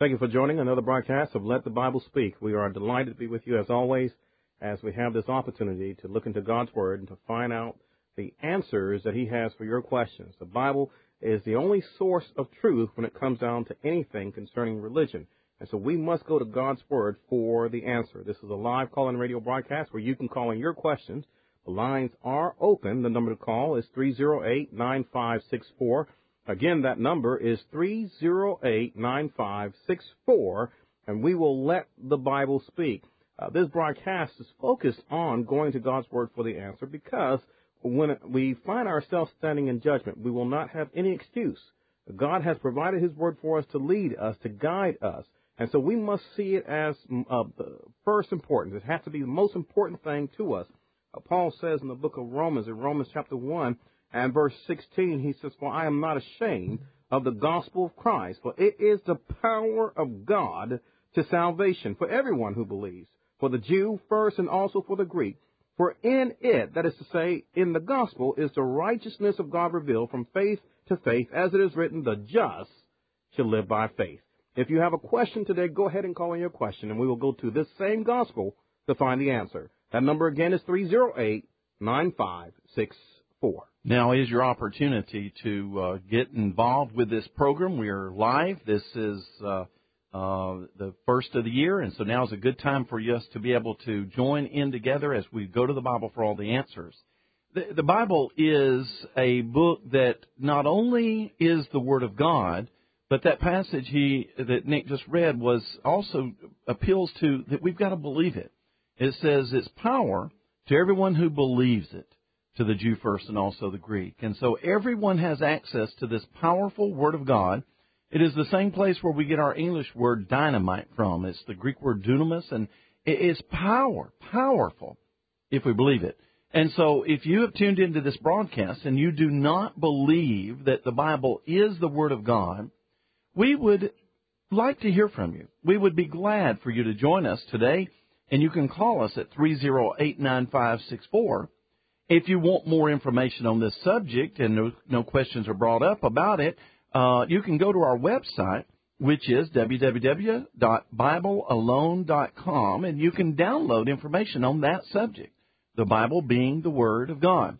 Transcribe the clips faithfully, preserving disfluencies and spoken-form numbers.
Thank you for joining another broadcast of Let the Bible Speak. We are delighted to be with you as always as we have this opportunity to look into God's Word and to find out the answers that He has for your questions. The Bible is the only source of truth when it comes down to anything concerning religion. And so we must go to God's Word for the answer. This is a live call-in radio broadcast where you can call in your questions. The lines are open. The number to call is three oh eight, nine five six four. Again, that number is three oh eight, nine five six four, and we will let the Bible speak. Uh, this broadcast is focused on going to God's Word for the answer because when we find ourselves standing in judgment, we will not have any excuse. God has provided His Word for us to lead us, to guide us, and so we must see it as uh, the first importance. It has to be the most important thing to us. Uh, Paul says in the book of Romans, in Romans chapter one, and verse sixteen, he says, "For I am not ashamed of the gospel of Christ, for it is the power of God to salvation for everyone who believes, for the Jew first and also for the Greek. For in it," that is to say, in the gospel, "is the righteousness of God revealed from faith to faith, as it is written, the just shall live by faith." If you have a question today, go ahead and call in your question, and we will go to this same gospel to find the answer. That number again is three oh eight, nine five six four. Now is your opportunity to uh, get involved with this program. We are live. This is uh, uh, the first of the year, and so now is a good time for us to be able to join in together as we go to the Bible for all the answers. The, the Bible is a book that not only is the Word of God, but that passage he that Nick just read was also appeals to that we've got to believe it. It says it's power to everyone who believes it, to the Jew first and also the Greek. And so everyone has access to this powerful Word of God. It is the same place where we get our English word dynamite from. It's the Greek word dunamis, and it is power, powerful, if we believe it. And so if you have tuned into this broadcast and you do not believe that the Bible is the Word of God, we would like to hear from you. We would be glad for you to join us today, and you can call us at three oh eight, nine five six four. If you want more information on this subject and no, no questions are brought up about it, uh, you can go to our website, which is w w w dot bible alone dot com, and you can download information on that subject, the Bible being the Word of God.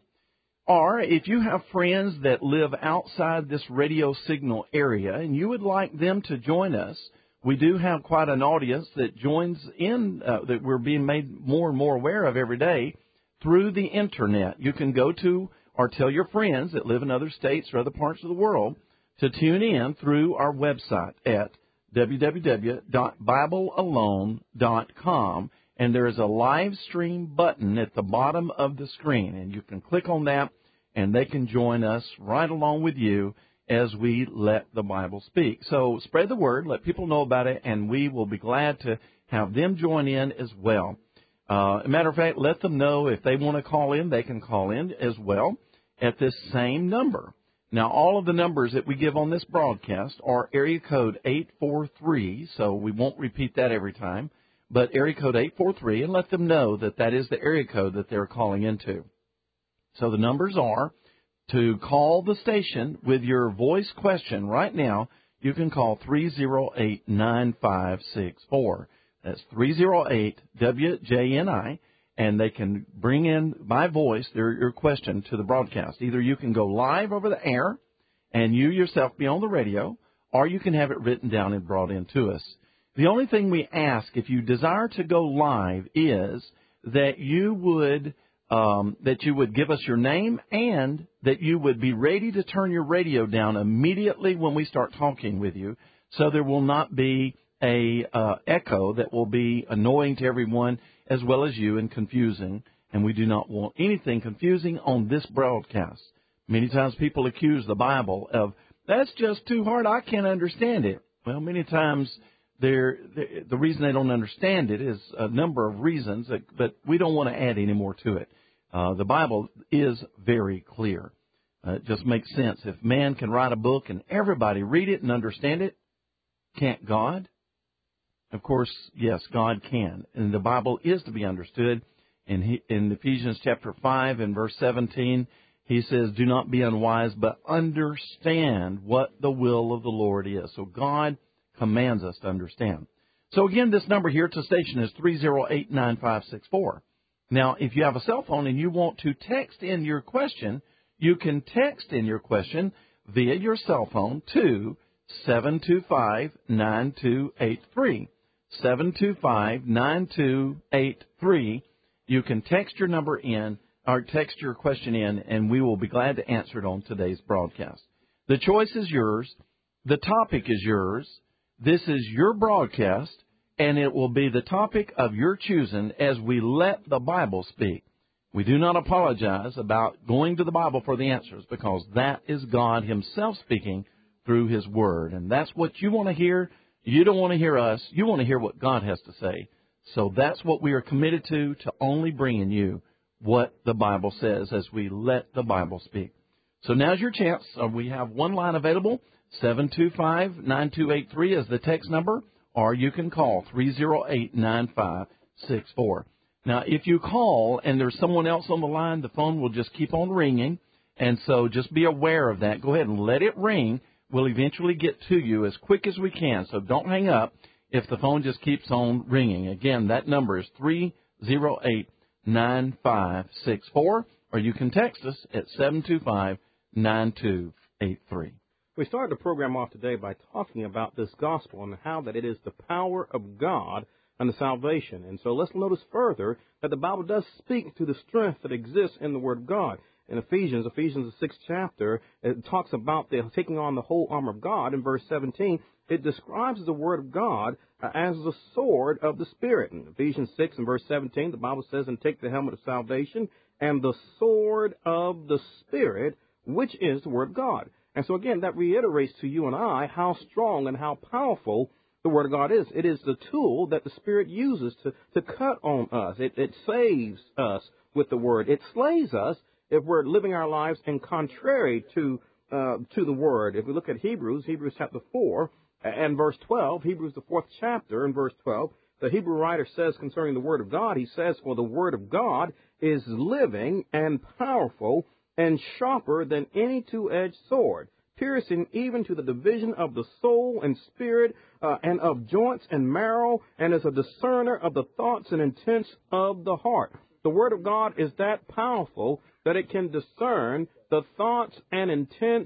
Or if you have friends that live outside this radio signal area and you would like them to join us, we do have quite an audience that joins in, uh, that we're being made more and more aware of every day, through the Internet. You can go to or tell your friends that live in other states or other parts of the world to tune in through our website at w w w dot bible alone dot com. And there is a live stream button at the bottom of the screen, and you can click on that, and they can join us right along with you as we let the Bible speak. So spread the word, let people know about it, and we will be glad to have them join in as well. Uh, as a matter of fact, let them know if they want to call in, they can call in as well at this same number. Now, all of the numbers that we give on this broadcast are area code eight four three, so we won't repeat that every time, but area code eight four three, and let them know that that is the area code that they're calling into. So the numbers are to call the station with your voice question right now. You can call three oh eight, nine five six four. That's three oh eight W J N I, and they can bring in by voice their, your question to the broadcast. Either you can go live over the air and you yourself be on the radio, or you can have it written down and brought in to us. The only thing we ask if you desire to go live is that you would um, that you would give us your name and that you would be ready to turn your radio down immediately when we start talking with you, so there will not be a uh, echo that will be annoying to everyone as well as you and confusing, and we do not want anything confusing on this broadcast. Many times people accuse the Bible of, that's just too hard, I can't understand it. Well, many times they're, they're, the reason they don't understand it is a number of reasons, that, but we don't want to add any more to it. Uh, the Bible is very clear. Uh, it just makes sense. If man can write a book and everybody read it and understand it, can't God? Of course, yes, God can. And the Bible is to be understood. In, he, in Ephesians chapter five and verse seventeen, he says, do not be unwise, but understand what the will of the Lord is. So God commands us to understand. So again, this number here to the station is three oh eight, nine five six four. Now, if you have a cell phone and you want to text in your question, you can text in your question via your cell phone to seven two five, nine two eight three. seven two five, nine two eight three. You can text your number in or text your question in, and we will be glad to answer it on today's broadcast. The choice is yours. The topic is yours. This is your broadcast, and it will be the topic of your choosing as we let the Bible speak. We do not apologize about going to the Bible for the answers, because that is God Himself speaking through His Word. And that's what you want to hear. You don't want to hear us. You want to hear what God has to say. So that's what we are committed to, to only bringing you what the Bible says as we let the Bible speak. So now's your chance. Uh, we have one line available. seven two five, nine two eight three is the text number, or you can call three oh eight, nine five six four. Now, if you call and there's someone else on the line, the phone will just keep on ringing, and so just be aware of that. Go ahead and let it ring. We'll eventually get to you as quick as we can, so don't hang up if the phone just keeps on ringing. Again, that number is three oh eight, nine five six four, or you can text us at seven two five, nine two eight three. We started the program off today by talking about this gospel and how that it is the power of God unto salvation. And so let's notice further that the Bible does speak to the strength that exists in the Word of God. In Ephesians, Ephesians the sixth chapter, it talks about the taking on the whole armor of God. In verse seventeen, it describes the Word of God uh, as the sword of the Spirit. In Ephesians six and verse seventeen, the Bible says, and take the helmet of salvation and the sword of the Spirit, which is the Word of God. And so again, that reiterates to you and I how strong and how powerful the Word of God is. It is the tool that the Spirit uses to, to cut on us. It, it saves us with the Word. It slays us if we're living our lives in contrary to uh, to the Word. If we look at Hebrews, Hebrews chapter four and verse twelve, Hebrews the fourth chapter and verse twelve, the Hebrew writer says concerning the Word of God, he says, for the Word of God is living and powerful and sharper than any two-edged sword, piercing even to the division of the soul and spirit uh, and of joints and marrow, and is a discerner of the thoughts and intents of the heart. The Word of God is that powerful that it can discern the thoughts and intents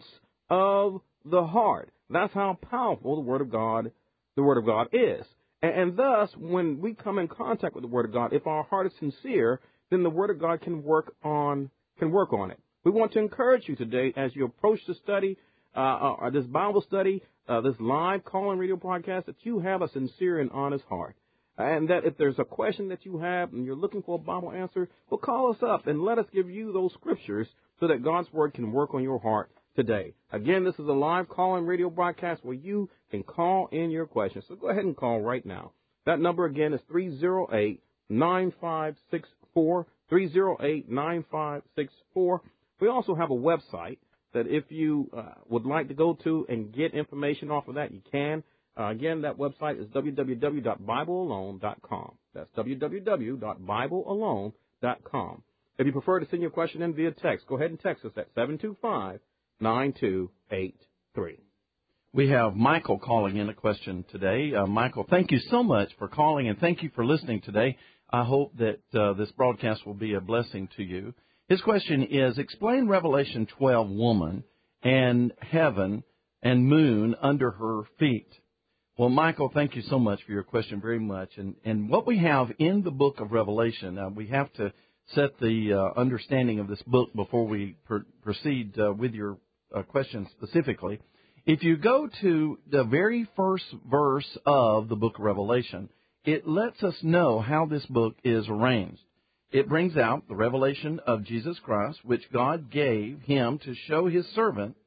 of the heart. That's how powerful the Word of God, the Word of God is. And, and thus, when we come in contact with the Word of God, if our heart is sincere, then the Word of God can work on can work on it. We want to encourage you today as you approach the study, uh, or this Bible study, uh, this live call-in radio broadcast, that you have a sincere and honest heart. And that if there's a question that you have and you're looking for a Bible answer, well, call us up and let us give you those scriptures so that God's Word can work on your heart today. Again, this is a live call-in radio broadcast where you can call in your questions. So go ahead and call right now. That number again is three oh eight, nine five six four, three oh eight, nine five six four. We also have a website that if you uh, would like to go to and get information off of that, you can. Uh, again, that website is w w w dot bible alone dot com. That's w w w dot bible alone dot com. If you prefer to send your question in via text, go ahead and text us at seven two five, nine two eight three. We have Michael calling in a question today. Uh, Michael, thank you so much for calling, and thank you for listening today. I hope that uh, this broadcast will be a blessing to you. His question is, explain Revelation twelve woman and heaven and moon under her feet. Well, Michael, thank you so much for your question very much. And, and what we have in the book of Revelation, uh, we have to set the uh, understanding of this book before we pr- proceed uh, with your uh, question specifically. If you go to the very first verse of the book of Revelation, it lets us know how this book is arranged. It brings out the revelation of Jesus Christ, which God gave him to show his servants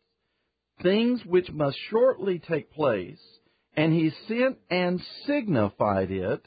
things which must shortly take place, and he sent and signified it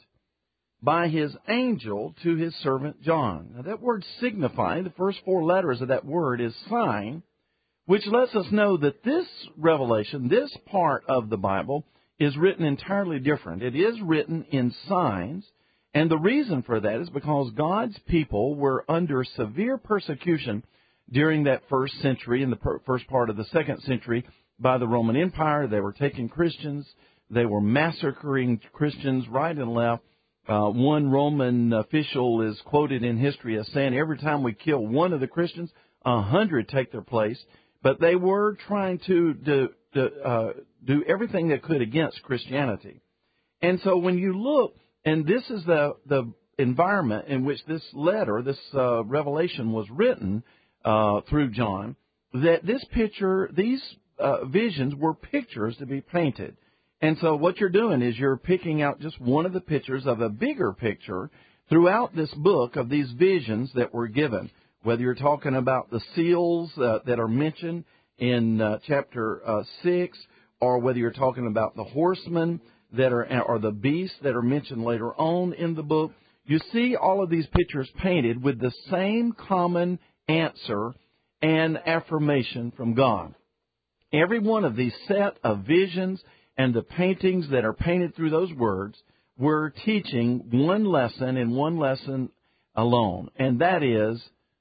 by his angel to his servant John. Now, that word signify, the first four letters of that word is sign, which lets us know that this revelation, this part of the Bible, is written entirely different. It is written in signs. And the reason for that is because God's people were under severe persecution during that first century and the per- first part of the second century by the Roman Empire. They were taking Christians They were massacring Christians right and left. Uh, one Roman official is quoted in history as saying, every time we kill one of the Christians, a hundred take their place. But they were trying to do, to, uh, do everything they could against Christianity. And so when you look, and this is the, the environment in which this letter, this uh, revelation was written uh, through John, that this picture, these uh, visions were pictures to be painted. And so what you're doing is you're picking out just one of the pictures of a bigger picture throughout this book of these visions that were given. Whether you're talking about the seals uh, that are mentioned in uh, chapter uh, six, or whether you're talking about the horsemen that are, or the beasts that are mentioned later on in the book, you see all of these pictures painted with the same common answer and affirmation from God. Every one of these set of visions and the paintings that are painted through those words were teaching one lesson and one lesson alone, and that is,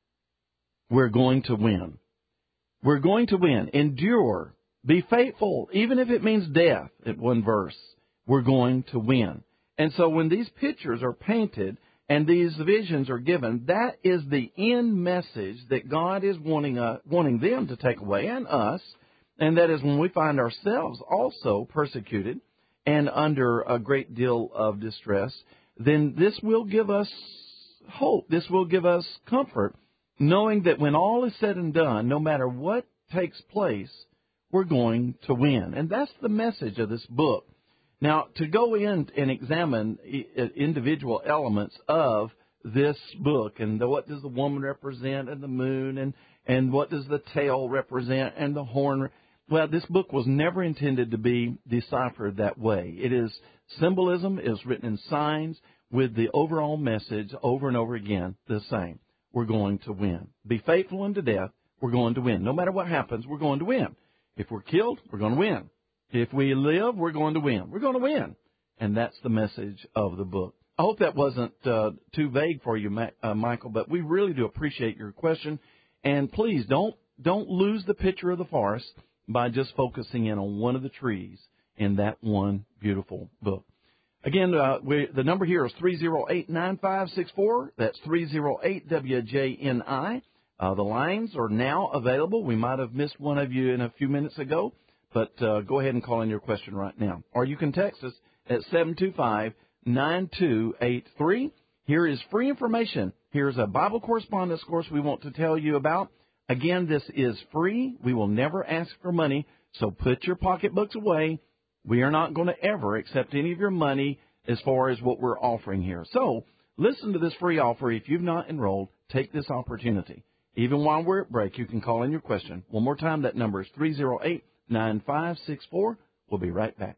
we're going to win. We're going to win. Endure. Be faithful, even if it means death, at one verse. We're going to win. And so when these pictures are painted and these visions are given, that is the end message that God is wanting uh, wanting them to take away, and us. And that is when we find ourselves also persecuted and under a great deal of distress, then this will give us hope. This will give us comfort, knowing that when all is said and done, no matter what takes place, we're going to win. And that's the message of this book. Now, to go in and examine individual elements of this book, and the, what does the woman represent, and the moon, and, and what does the tail represent, and the horn. Well, this book was never intended to be deciphered that way. It is symbolism. It is written in signs with the overall message over and over again the same. We're going to win. Be faithful unto death. We're going to win. No matter what happens, we're going to win. If we're killed, we're going to win. If we live, we're going to win. We're going to win. And that's the message of the book. I hope that wasn't uh, too vague for you, Ma- uh, Michael, but we really do appreciate your question. And please don't don't lose the picture of the forest by just focusing in on one of the trees in that one beautiful book. Again, uh, we, the number here is three oh eight, nine five six four. That's three oh eight W J N I. Uh, the lines are now available. We might have missed one of you in a few minutes ago, but uh, go ahead and call in your question right now. Or you can text us at seven two five, nine two eight three. Here is free information. Here's a Bible correspondence course we want to tell you about. Again, this is free. We will never ask for money, so put your pocketbooks away. We are not going to ever accept any of your money as far as what we're offering here. So listen to this free offer. If you've not enrolled, take this opportunity. Even while we're at break, you can call in your question. One more time, that number is three oh eight, nine five six four. We'll be right back.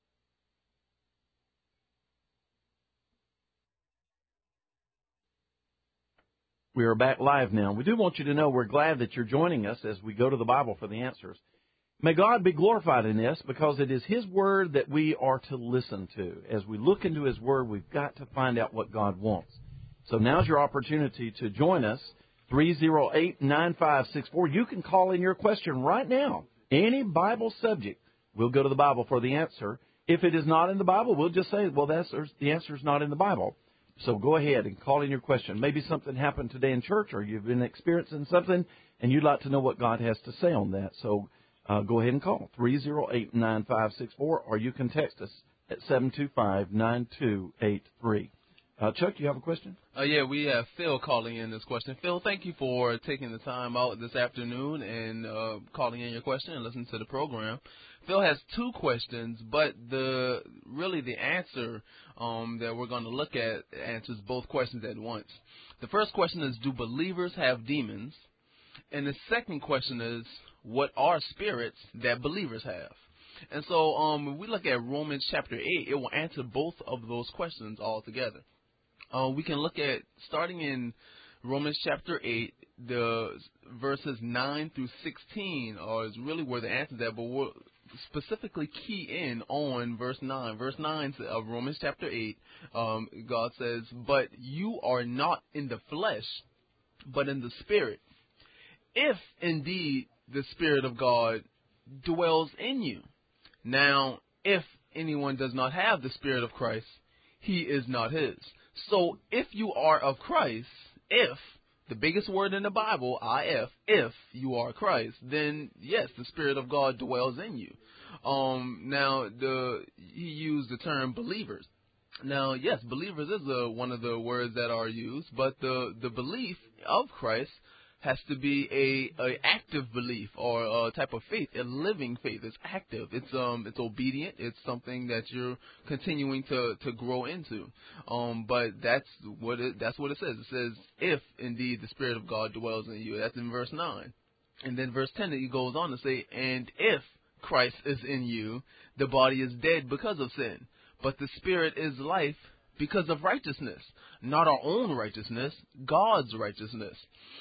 We are back live now. We do want you to know we're glad that you're joining us as we go to the Bible for the answers. May God be glorified in this, because it is His Word that we are to listen to. As we look into His Word, we've got to find out what God wants. So now's your opportunity to join us, three oh eight, nine five six four. You can call in your question right now. Any Bible subject, we'll go to the Bible for the answer. If it is not in the Bible, we'll just say, well, that's, the answer is not in the Bible. So go ahead and call in your question. Maybe something happened today in church, or you've been experiencing something, and you'd like to know what God has to say on that. So uh, go ahead and call three oh eight, nine five six four, or you can text us at seven two five, nine two eight three. Uh, Chuck, you have a question? Uh, yeah, we have Phil calling in this question. Phil, thank you for taking the time out this afternoon and uh, calling in your question and listening to the program. Phil has two questions, but the really the answer um, that we're going to look at answers both questions at once. The first question is, do believers have demons? And the second question is, what are spirits that believers have? And so um, when we look at Romans chapter eight, it will answer both of those questions altogether. Uh, we can look at, starting in Romans chapter eight, the verses nine through sixteen are is really where the answer is at, but we'll specifically key in on verse nine. Verse nine of Romans chapter eight, um, God says, but you are not in the flesh, but in the Spirit, if indeed the Spirit of God dwells in you. Now, if anyone does not have the Spirit of Christ, he is not his. So if you are of Christ, if, the biggest word in the Bible, if, if you are Christ, then yes, the Spirit of God dwells in you. Um, now, the he used the term believers. Now, yes, believers is a, one of the words that are used, but the, the belief of Christ has to be a, a active belief or a type of faith, a living faith. It's active. It's um it's obedient. It's something that you're continuing to, to grow into. Um, but that's what it that's what it says. It says, if indeed the Spirit of God dwells in you. That's in verse nine. And then verse ten, it goes on to say, and if Christ is in you, the body is dead because of sin, but the Spirit is life because of righteousness. Not our own righteousness, God's righteousness,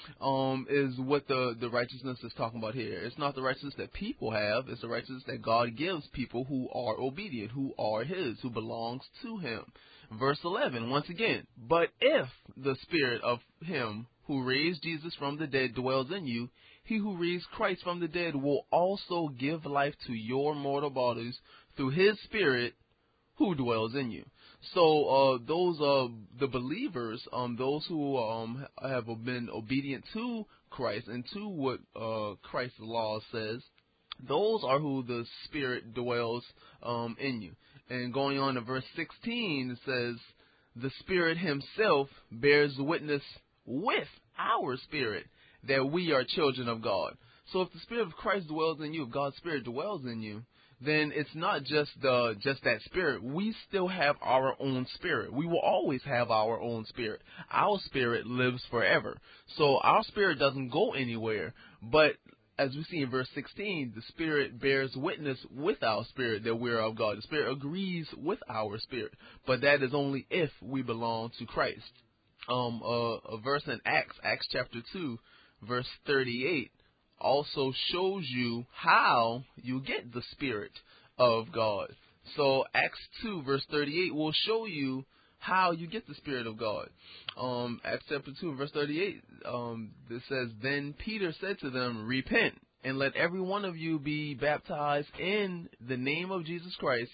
um, is what the, the righteousness is talking about here. It's not the righteousness that people have. It's the righteousness that God gives people who are obedient, who are His, who belongs to Him. Verse eleven, once again, but if the Spirit of Him who raised Jesus from the dead dwells in you, He who raised Christ from the dead will also give life to your mortal bodies through His Spirit who dwells in you. So uh, those uh, the believers, um, those who um, have been obedient to Christ and to what uh, Christ's law says, those are who the Spirit dwells um, in you. And going on to verse sixteen, it says, the Spirit Himself bears witness with our spirit that we are children of God. So if the Spirit of Christ dwells in you, if God's Spirit dwells in you, then it's not just the just that spirit. We still have our own spirit. We will always have our own spirit. Our spirit lives forever. So our spirit doesn't go anywhere. But as we see in verse sixteen, the Spirit bears witness with our spirit that we're of God. The Spirit agrees with our spirit. But that is only if we belong to Christ. Um, uh, a verse in Acts, Acts chapter two, verse thirty-eight, also shows you how you get the Spirit of God. So Acts two verse thirty-eight will show you how you get the Spirit of God. Um, Acts chapter two verse thirty-eight, um, it says, then Peter said to them, repent and let every one of you be baptized in the name of Jesus Christ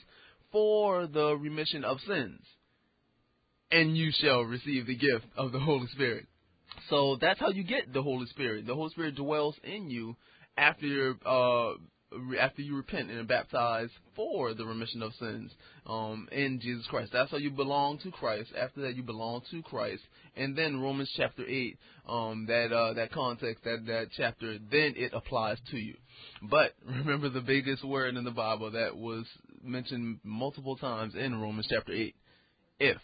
for the remission of sins, and you shall receive the gift of the Holy Spirit. So that's how you get the Holy Spirit. The Holy Spirit dwells in you after you're, uh, after you repent and are baptized for the remission of sins um, in Jesus Christ. That's how you belong to Christ. After that, you belong to Christ. And then Romans chapter eight, um, that uh, that context, that, that chapter, then it applies to you. But remember the biggest word in the Bible that was mentioned multiple times in Romans chapter eight, if.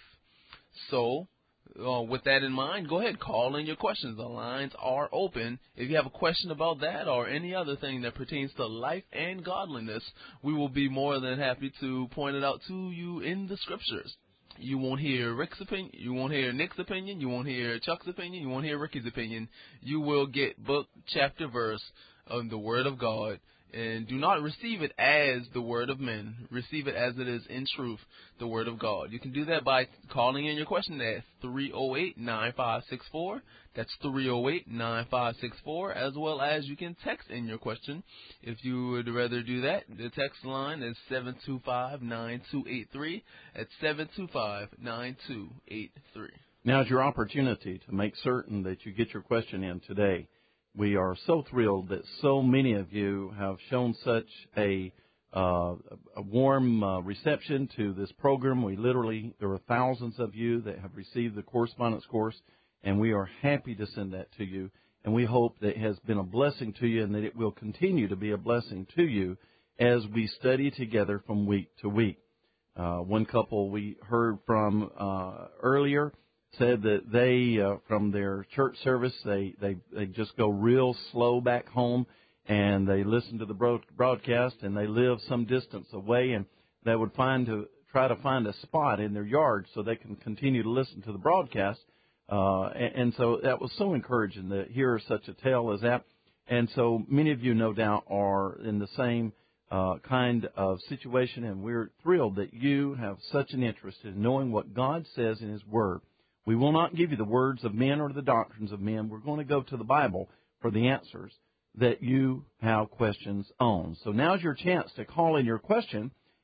So, Uh, with that in mind, go ahead, call in your questions. The lines are open. If you have a question about that or any other thing that pertains to life and godliness, we will be more than happy to point it out to you in the scriptures. You won't hear Rick's opinion. You won't hear Nick's opinion. You won't hear Chuck's opinion. You won't hear Ricky's opinion. You will get book, chapter, verse of the Word of God. And do not receive it as the word of men. Receive it as it is in truth, the word of God. You can do that by calling in your question at three oh eight, nine five six four. That's three oh eight, nine five six four. As well as you can text in your question. If you would rather do that, the text line is seven two five, nine two eight three. That's seven two five, nine two eight three. Now's your opportunity to make certain that you get your question in today. We are so thrilled that so many of you have shown such a, uh, a warm uh, reception to this program. We literally, there are thousands of you that have received the correspondence course, and we are happy to send that to you. And we hope that it has been a blessing to you and that it will continue to be a blessing to you as we study together from week to week. Uh, one couple we heard from uh, earlier said that they, uh, from their church service, they, they, they just go real slow back home, and they listen to the broadcast, and they live some distance away, and they would find to try to find a spot in their yard so they can continue to listen to the broadcast. Uh, and, and so that was so encouraging to hear such a tale as that. And so many of you, no doubt, are in the same uh, kind of situation, and we're thrilled that you have such an interest in knowing what God says in His Word. We will not give you the words of men or the doctrines of men. We're going to go to the Bible for the answers that you have questions on. So now's your chance to call in your question,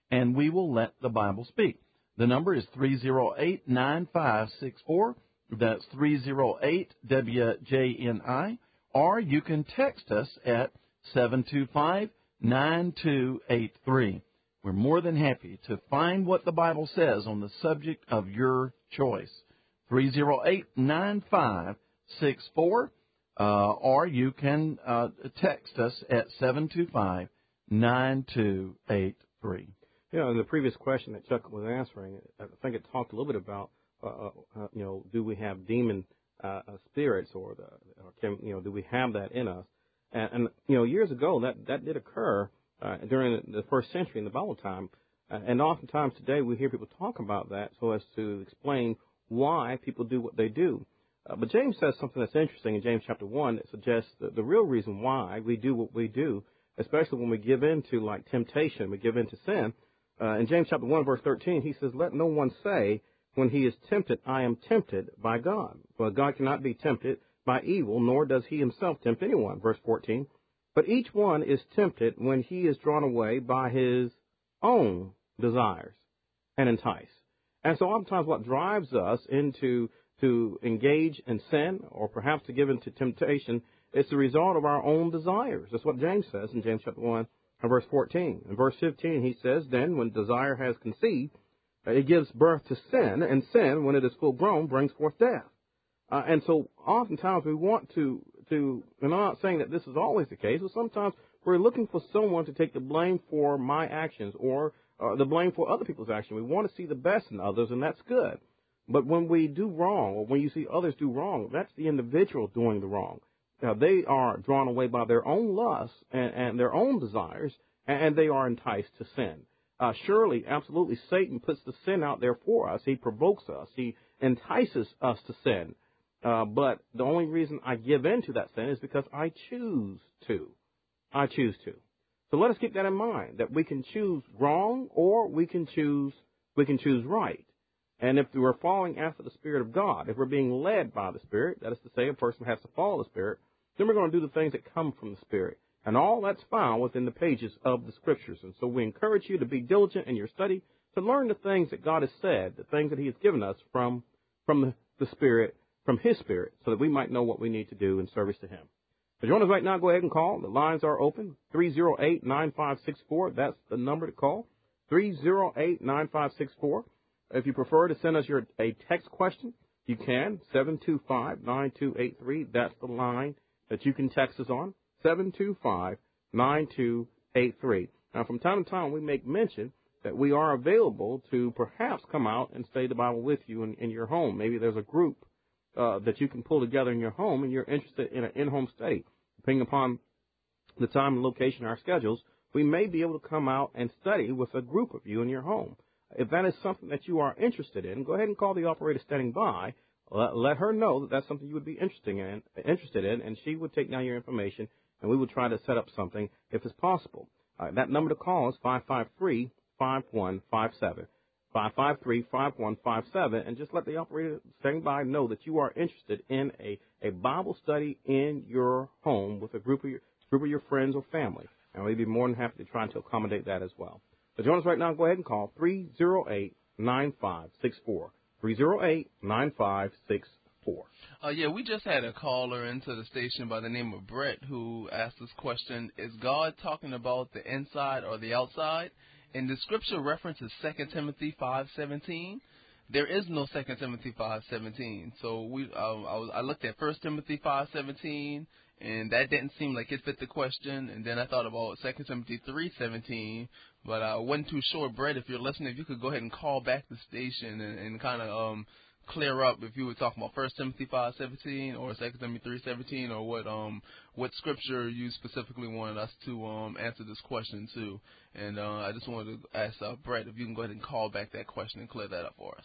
and we will let the Bible speak. The number is three oh eight, nine five six four. That's three oh eight W J N I. Or you can text us at seven two five, nine two eight three. We're more than happy to find what the Bible says on the subject of your choice. three oh eight, nine five six four. Uh, or you can uh, text us at seven two five, nine two eight three. You know, in the previous question that Chuck was answering, I think it talked a little bit about, uh, uh, you know, do we have demon uh, spirits, or the, or can, you know, do we have that in us? And, and you know, years ago that that did occur uh, during the first century in the Bible time, uh, and oftentimes today we hear people talk about that so as to explain why people do what they do. Uh, but James says something that's interesting in James chapter one that suggests that the real reason why we do what we do, especially when we give in to like temptation, we give in to sin. Uh, in James chapter one, verse thirteen, he says, "Let no one say when he is tempted, I am tempted by God. For God cannot be tempted by evil, nor does he himself tempt anyone." Verse fourteen, "But each one is tempted when he is drawn away by his own desires and enticed." And so oftentimes what drives us into to engage in sin, or perhaps to give into temptation, is the result of our own desires. That's what James says in James chapter one and verse fourteen. In verse fifteen, he says, "Then when desire has conceived, it gives birth to sin, and sin, when it is full grown, brings forth death." Uh, and so oftentimes we want to, to, and I'm not saying that this is always the case, but sometimes we're looking for someone to take the blame for my actions, or uh, the blame for other people's actions. We want to see the best in others, and that's good. But when we do wrong, or when you see others do wrong, that's the individual doing the wrong. Now, they are drawn away by their own lusts and, and their own desires, and they are enticed to sin. Uh, surely, absolutely, Satan puts the sin out there for us. He provokes us. He entices us to sin. Uh, but the only reason I give in to that sin is because I choose to. I choose to. So let us keep that in mind, that we can choose wrong, or we can choose we can choose right. And if we're following after the Spirit of God, if we're being led by the Spirit, that is to say, a person has to follow the Spirit, then we're going to do the things that come from the Spirit. And all that's found within the pages of the Scriptures. And so we encourage you to be diligent in your study, to learn the things that God has said, the things that he has given us from, from the, the Spirit, from his Spirit, so that we might know what we need to do in service to him. So join us right now. Go ahead and call. The lines are open. three oh eight, nine five six four. That's the number to call. three oh eight, nine five six four. If you prefer to send us your a text question, you can. seven two five, nine two eight three. That's the line that you can text us on. seven two five, nine two eight three. Now, from time to time, we make mention that we are available to perhaps come out and study the Bible with you in, in your home. Maybe there's a group uh, that you can pull together in your home, and you're interested in an in-home study. Depending upon the time and location, our schedules, we may be able to come out and study with a group of you in your home. If that is something that you are interested in, go ahead and call the operator standing by. Let, let her know that that's something you would be interested in, interested in, and she would take down your information, and we will try to set up something if it's possible. Uh, that number to call is five five three, five one five seven. five five three, five one five seven, and just let the operator standing by know that you are interested in a, a Bible study in your home with a group of your, group of your friends or family. And we'd be more than happy to try to accommodate that as well. So join us right now. Go ahead and call three oh eight, nine five six four. three oh eight, nine five six four. Uh, yeah, we just had a caller into the station by the name of Brett who asked this question: is God talking about the inside or the outside? And the scripture reference is Second Timothy five seventeen. There is no Second Timothy five seventeen. So we, um, I, was, I looked at First Timothy five seventeen, and that didn't seem like it fit the question. And then I thought about Second Timothy three seventeen, but I wasn't too sure. Brett, if you're listening, if you could go ahead and call back the station and, and kind of um, clear up if you were talking about First Timothy five seventeen or Second Timothy three seventeen, or what um what scripture you specifically wanted us to um answer this question to. And uh, I just wanted to ask uh, Brett if you can go ahead and call back that question and clear that up for us.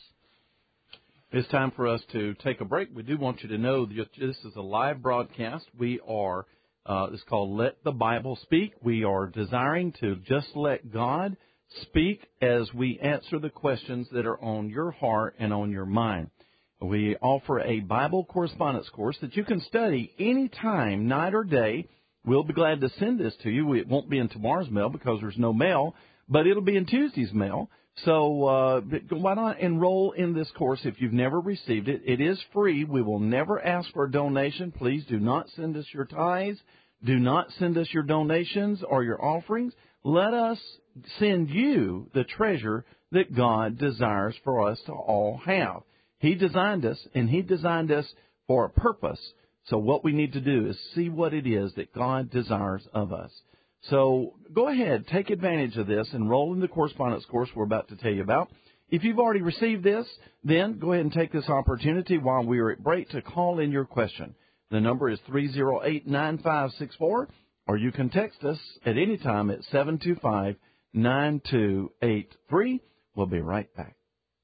It's time for us to take a break. We do want you to know that this is a live broadcast. We are, uh, it's called Let the Bible Speak. We are desiring to just let God speak as we answer the questions that are on your heart and on your mind. We offer a Bible correspondence course that you can study anytime, night or day. We'll be glad to send this to you. It won't be in tomorrow's mail because there's no mail, but it'll be in Tuesday's mail. So uh, why not enroll in this course if you've never received it? It is free. We will never ask for a donation. Please do not send us your tithes. Do not send us your donations or your offerings. Let us send you the treasure that God desires for us to all have. He designed us, and He designed us for a purpose. So what we need to do is see what it is that God desires of us. So go ahead, take advantage of this, enroll in the correspondence course we're about to tell you about. If you've already received this, then go ahead and take this opportunity while we are at break to call in your question. The number is three oh eight, nine five six four, or you can text us at any time at seven two five, nine two eight three. We'll be right back.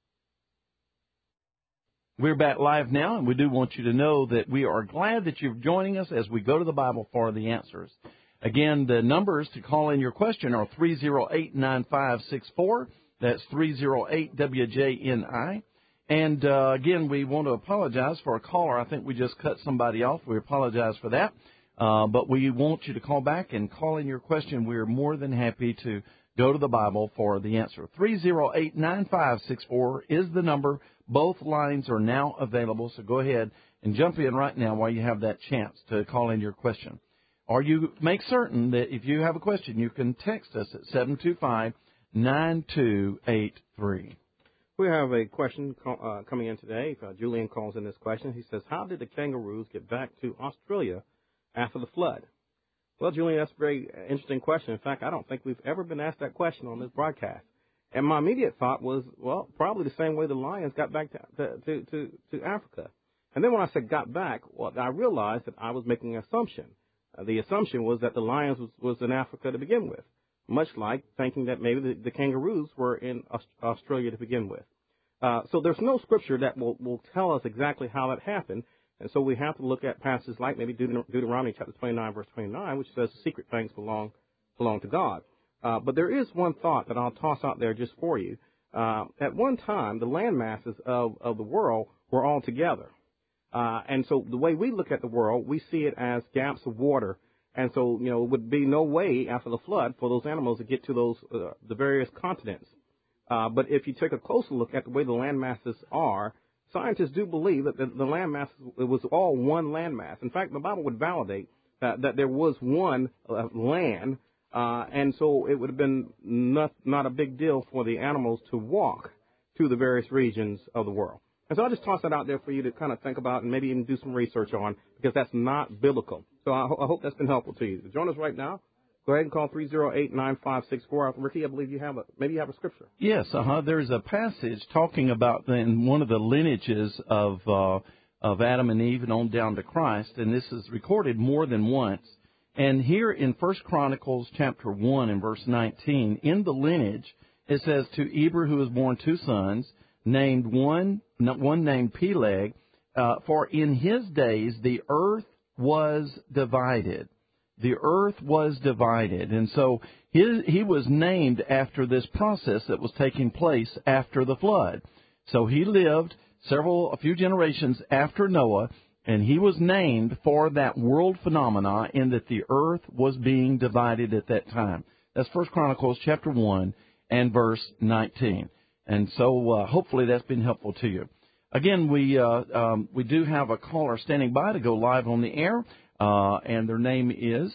We're back live now, and we do want you to know that we are glad that you're joining us as we go to the Bible for the answers. Again, the numbers to call in your question are three oh eight, nine five six four. That's three oh eight W J N I. And, uh, again, we want to apologize for a caller. I think we just cut somebody off. We apologize for that. Uh, but we want you to call back and call in your question. We're more than happy to go to the Bible for the answer. three oh eight, nine five six four is the number. Both lines are now available, so go ahead and jump in right now while you have that chance to call in your question. Or you make certain that if you have a question, you can text us at seven two five, nine two eight three. We have a question uh, coming in today. Uh, Julian calls in this question. He says, how did the kangaroos get back to Australia after the flood? Well, Julian, that's a very interesting question. In fact, I don't think we've ever been asked that question on this broadcast. And my immediate thought was, well, probably the same way the lions got back to to, to, to Africa. And then when I said got back, well, I realized that I was making an assumption. Uh, the assumption was that the lions was, was in Africa to begin with, much like thinking that maybe the, the kangaroos were in Aust- Australia to begin with. Uh, so there's no scripture that will, will tell us exactly how that happened. And so we have to look at passages like maybe Deut- Deuteronomy chapter twenty-nine, verse twenty-nine, which says secret things belong belong to God. Uh, but there is one thought that I'll toss out there just for you. Uh, at one time, the land masses of, of the world were all together. Uh, and so the way we look at the world, we see it as gaps of water. And so, you know, it would be no way after the flood for those animals to get to those uh, the various continents. Uh, but if you take a closer look at the way the land masses are, scientists do believe that the, the land mass, it was all one land mass. In fact, the Bible would validate that, that there was one uh, land. Uh, and so it would have been not, not a big deal for the animals to walk to the various regions of the world. And so I'll just toss that out there for you to kind of think about and maybe even do some research on, because that's not biblical. So I, ho- I hope that's been helpful to you. Join us right now. Go ahead and call three oh eight, nine five six four. Ricky, I believe you have a, maybe you have a scripture. Yes, uh-huh. There's a passage talking about the, in one of the lineages of, uh, of Adam and Eve and on down to Christ, and this is recorded more than once. And here in First Chronicles chapter one and verse nineteen, in the lineage, it says, to Eber who was born two sons, named one, one named Peleg, uh, for in his days the earth was divided. The earth was divided. And so his, he was named after this process that was taking place after the flood. So he lived several, a few generations after Noah, and he was named for that world phenomena in that the earth was being divided at that time. That's First Chronicles chapter one and verse nineteen. And so uh, hopefully that's been helpful to you. Again, we uh, um, we do have a caller standing by to go live on the air, uh, and their name is...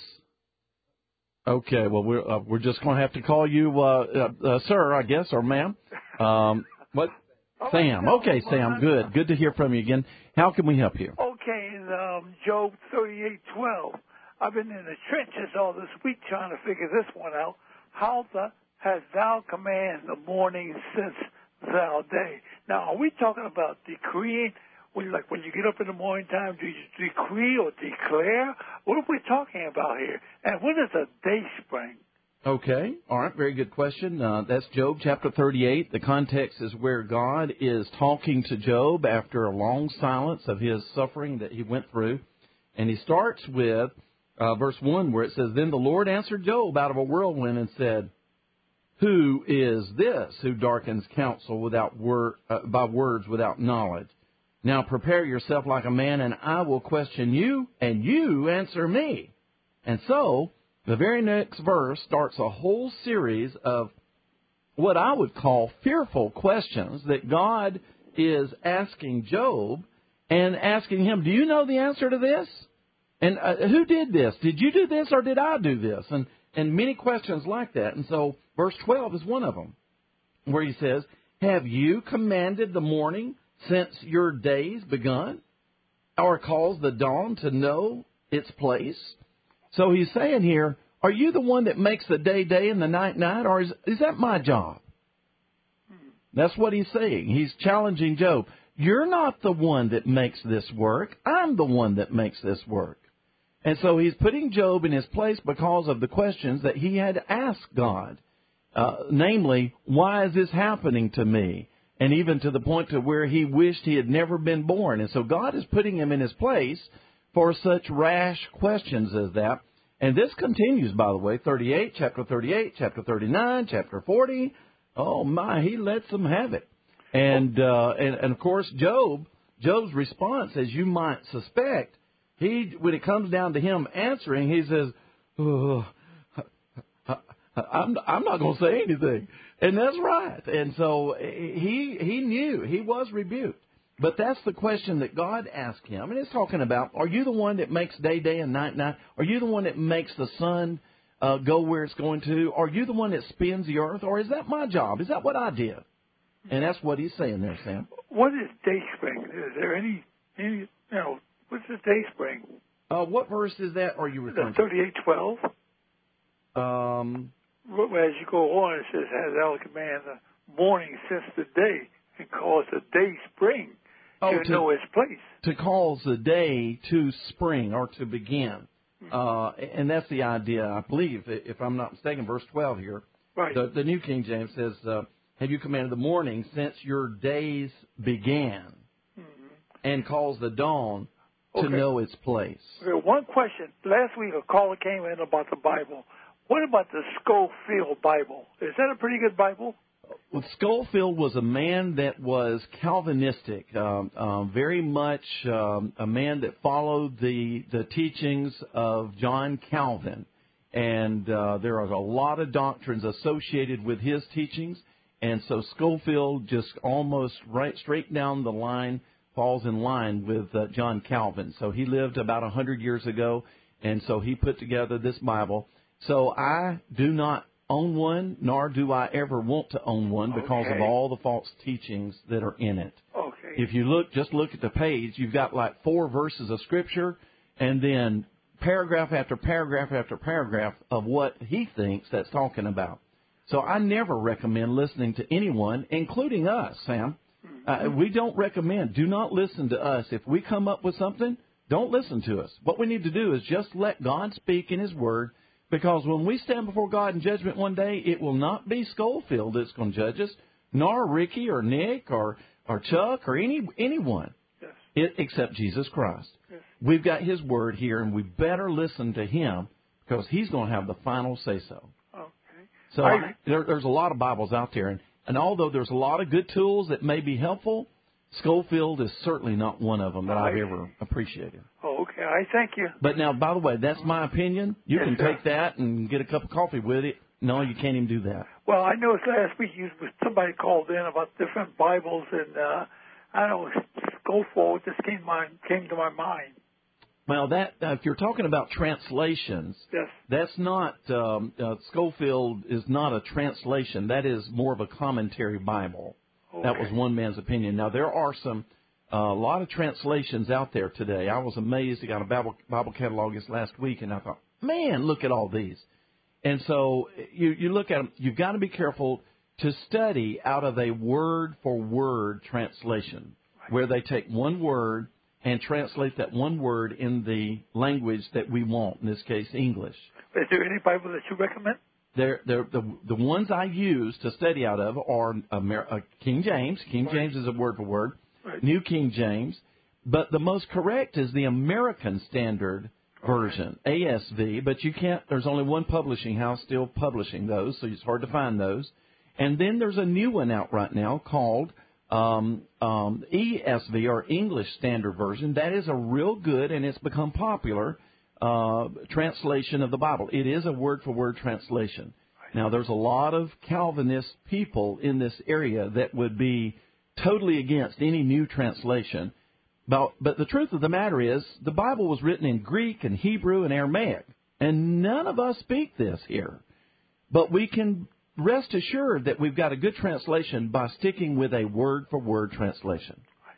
Okay, well, we're, uh, we're just going to have to call you uh, uh, uh, sir, I guess, or ma'am. Um, what? Sam. Okay, Sam, good. Good to hear from you again. How can we help you? Okay, in um, Job thirty-eight twelve, I've been in the trenches all this week trying to figure this one out. How the hast thou commanded the morning since thou day? Now, are we talking about decreeing? When, like when you get up in the morning time, do you decree or declare? What are we talking about here? And when does a day spring? Okay. All right. Very good question. Uh, that's Job chapter thirty-eight. The context is where God is talking to Job after a long silence of his suffering that he went through. And he starts with uh, verse one where it says, Then the Lord answered Job out of a whirlwind and said, Who is this who darkens counsel without wor- uh, by words without knowledge? Now prepare yourself like a man, and I will question you, and you answer me. And so the very next verse starts a whole series of what I would call fearful questions that God is asking Job and asking him, do you know the answer to this? And uh, who did this? Did you do this or did I do this? And and many questions like that. And so verse twelve is one of them, where he says, have you commanded the morning since your days begun, or caused the dawn to know its place? So he's saying here, are you the one that makes the day day and the night night, or is, is that my job? That's what he's saying. He's challenging Job. You're not the one that makes this work. I'm the one that makes this work. And so he's putting Job in his place because of the questions that he had asked God. Uh, namely, why is this happening to me? And even to the point to where he wished he had never been born. And so God is putting him in his place for such rash questions as that. And this continues, by the way, thirty-eight, chapter thirty-eight, chapter thirty-nine, chapter forty. Oh, my, he lets them have it. And, uh, and, and of course, Job, Job's response, as you might suspect, he, when it comes down to him answering, he says, oh, I'm, I'm not going to say anything. And that's right. And so he, he knew, he was rebuked. But that's the question that God asked him. And it's talking about, are you the one that makes day, day and night, night? Are you the one that makes the sun uh, go where it's going to? Are you the one that spins the earth? Or is that my job? Is that what I did? And that's what he's saying there, Sam. What is day spring? Is there any, any you know, what's the day spring? Uh, what verse is that? Are you referring to? thirty-eight twelve. Um, As you go on, it says, has thou commanded the morning since the day, and cause the day spring oh, to, to know its place. To cause the day to spring or to begin. Mm-hmm. Uh, and that's the idea, I believe, if I'm not mistaken, verse twelve here. Right. The, the New King James says, uh, have you commanded the morning since your days began, mm-hmm. and cause the dawn to okay. know its place? Okay, one question. Last week a caller came in about the Bible. What about the Scofield Bible? Is that a pretty good Bible? Well, Scofield was a man that was Calvinistic, um, um, very much um, a man that followed the, the teachings of John Calvin. And uh, there are a lot of doctrines associated with his teachings. And so Scofield just almost right straight down the line falls in line with uh, John Calvin. So he lived about one hundred years ago, and so he put together this Bible. So I do not own one, nor do I ever want to own one because okay. of all the false teachings that are in it. Okay. If you look, just look at the page, you've got like four verses of Scripture, and then paragraph after paragraph after paragraph of what he thinks that's talking about. So I never recommend listening to anyone, including us, Sam. Uh, we don't recommend, do not listen to us. If we come up with something, don't listen to us. What we need to do is just let God speak in His Word, because when we stand before God in judgment one day, it will not be Scofield that's going to judge us, nor Ricky or Nick or, or Chuck or any anyone, yes. it, except Jesus Christ. Yes. We've got His Word here, and we better listen to Him because He's going to have the final say-so. Okay. So I, I, there, there's a lot of Bibles out there, and, and although there's a lot of good tools that may be helpful, Scofield is certainly not one of them that I, I've ever appreciated. Oh, okay. I thank you. But now, by the way, that's my opinion. You yes, can sir. take that and get a cup of coffee with it. No, you can't even do that. Well, I noticed last week you, somebody called in about different Bibles, and uh, I don't know, Scofield just came, my, came to my mind. Well, that uh, if you're talking about translations, yes. that's not, um, uh, Scofield is not a translation. That is more of a commentary Bible. Okay. That was one man's opinion. Now, there are some, a uh, lot of translations out there today. I was amazed. I got a Bible, Bible catalog this last week, and I thought, man, look at all these. And so you, you look at them, you've got to be careful to study out of a word-for-word translation, right, where they take one word and translate that one word in the language that we want, in this case, English. Is there any Bible that you recommend? They're, they're, the the ones I use to study out of are Amer- uh, King James. King right. James is a word for word. Right. New King James. But the most correct is the American Standard Version, okay, A S V. But you can't, there's only one publishing house still publishing those, so it's hard to find those. And then there's a new one out right now called um, um, E S V, or English Standard Version. That is a real good, and it's become popular, Uh, translation of the Bible. It is a word-for-word translation. Now, there's a lot of Calvinist people in this area that would be totally against any new translation. But, but the truth of the matter is, the Bible was written in Greek and Hebrew and Aramaic, and none of us speak this here. But we can rest assured that we've got a good translation by sticking with a word-for-word translation.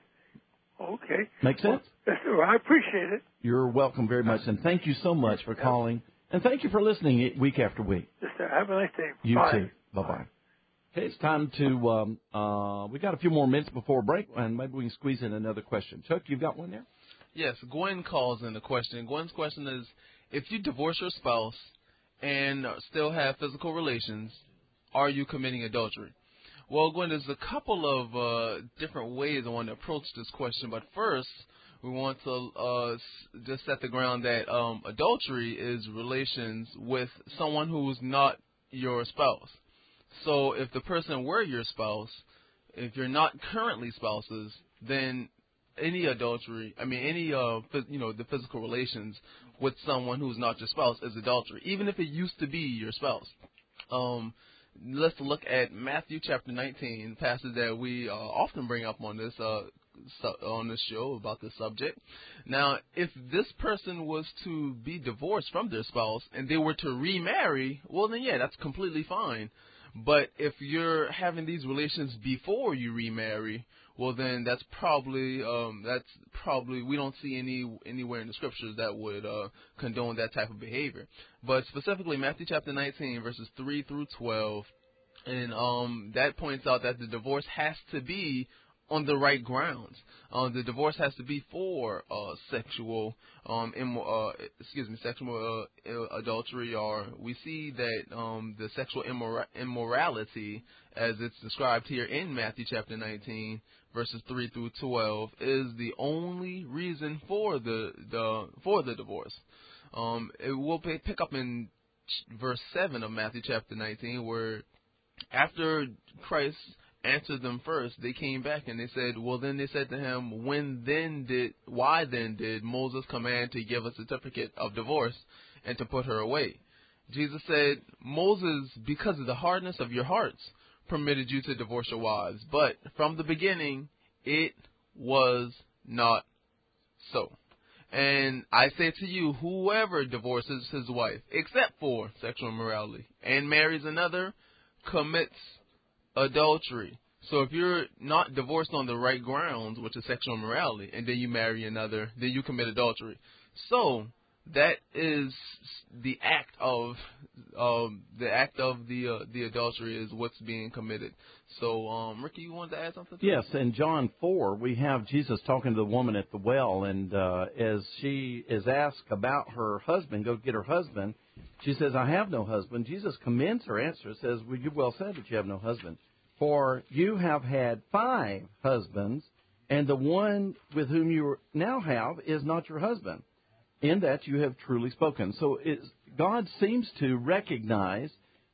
Okay. Make sense? Well, yes, I appreciate it. You're welcome very much, and thank you so much for calling, and thank you for listening week after week. Yes, sir. Have a nice day. You Bye. too. Bye-bye. Okay, it's time to, um, uh, we got a few more minutes before break, and maybe we can squeeze in another question. Chuck, you've got one there? Yes, Gwen calls in the question. Gwen's question is, if you divorce your spouse and still have physical relations, are you committing adultery? Well, Gwen, there's a couple of uh, different ways I want to approach this question, but first we want to uh, just set the ground that um, adultery is relations with someone who's not your spouse. So if the person were your spouse, if you're not currently spouses, then any adultery, I mean any, uh, you know, the physical relations with someone who's not your spouse is adultery, even if it used to be your spouse. Um, let's look at Matthew chapter nineteen, passage that we uh, often bring up on this uh, su- on this show about this subject. Now, if this person was to be divorced from their spouse and they were to remarry, well then yeah, that's completely fine. But if you're having these relations before you remarry, well then that's probably um, that's probably we don't see any anywhere in the scriptures that would uh, condone that type of behavior. But specifically Matthew chapter nineteen verses three through twelve, and um, that points out that the divorce has to be on the right grounds. Uh, the divorce has to be for uh, sexual, um, Im- uh, excuse me, sexual uh, adultery, or we see that um, the sexual immor- immorality, as it's described here in Matthew chapter nineteen, verses three through twelve, is the only reason for the the for the divorce. Um, it will pay, pick up in verse seven of Matthew chapter nineteen, where after Christ answered them first, they came back and they said, well then they said to him, when then did, why then did Moses command to give a certificate of divorce and to put her away? Jesus said, Moses, because of the hardness of your hearts, permitted you to divorce your wives, but from the beginning it was not so. And I say to you, whoever divorces his wife, except for sexual immorality, and marries another, commits adultery. So if you're not divorced on the right grounds, which is sexual immorality, and then you marry another, then you commit adultery. So that is the act of um, the act of the uh, the adultery is what's being committed. So, um, Ricky, you wanted to add something to Yes, that? in John four, we have Jesus talking to the woman at the well, and uh, as she is asked about her husband, go get her husband, she says, I have no husband. Jesus commends her answer, says, well, you've well said that you have no husband. For you have had five husbands, and the one with whom you now have is not your husband. In that you have truly spoken. So it's, God seems to recognize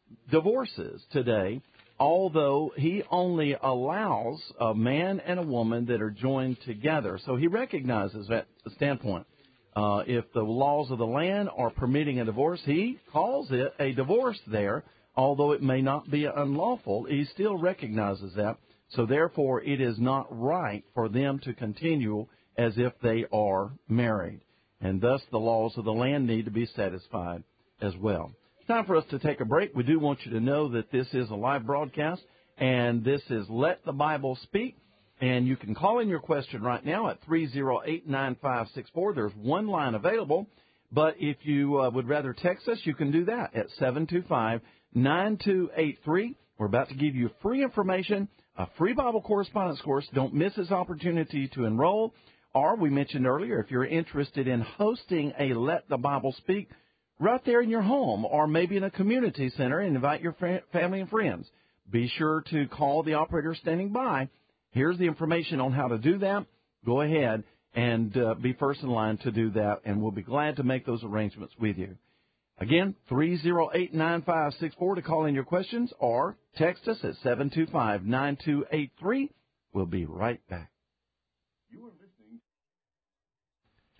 divorces today, although he only allows a man and a woman that are joined together. So he recognizes that standpoint. Uh, if the laws of the land are permitting a divorce, he calls it a divorce there. Although it may not be unlawful, he still recognizes that. So therefore, it is not right for them to continue as if they are married. And thus, the laws of the land need to be satisfied as well. It's time for us to take a break. We do want you to know that this is a live broadcast, and this is Let the Bible Speak. And you can call in your question right now at three oh eight, nine five six four. There's one line available. But if you uh, would rather text us, you can do that at seven two five, nine two eight three. We're about to give you free information, a free Bible correspondence course. Don't miss this opportunity to enroll. Or we mentioned earlier, if you're interested in hosting a Let the Bible Speak right there in your home or maybe in a community center and invite your family and friends, be sure to call the operator standing by. Here's the information on how to do that. Go ahead and uh, be first in line to do that, and we'll be glad to make those arrangements with you. Again, three oh eight, nine five six four to call in your questions, or text us at seven two five, nine two eight three. We'll be right back.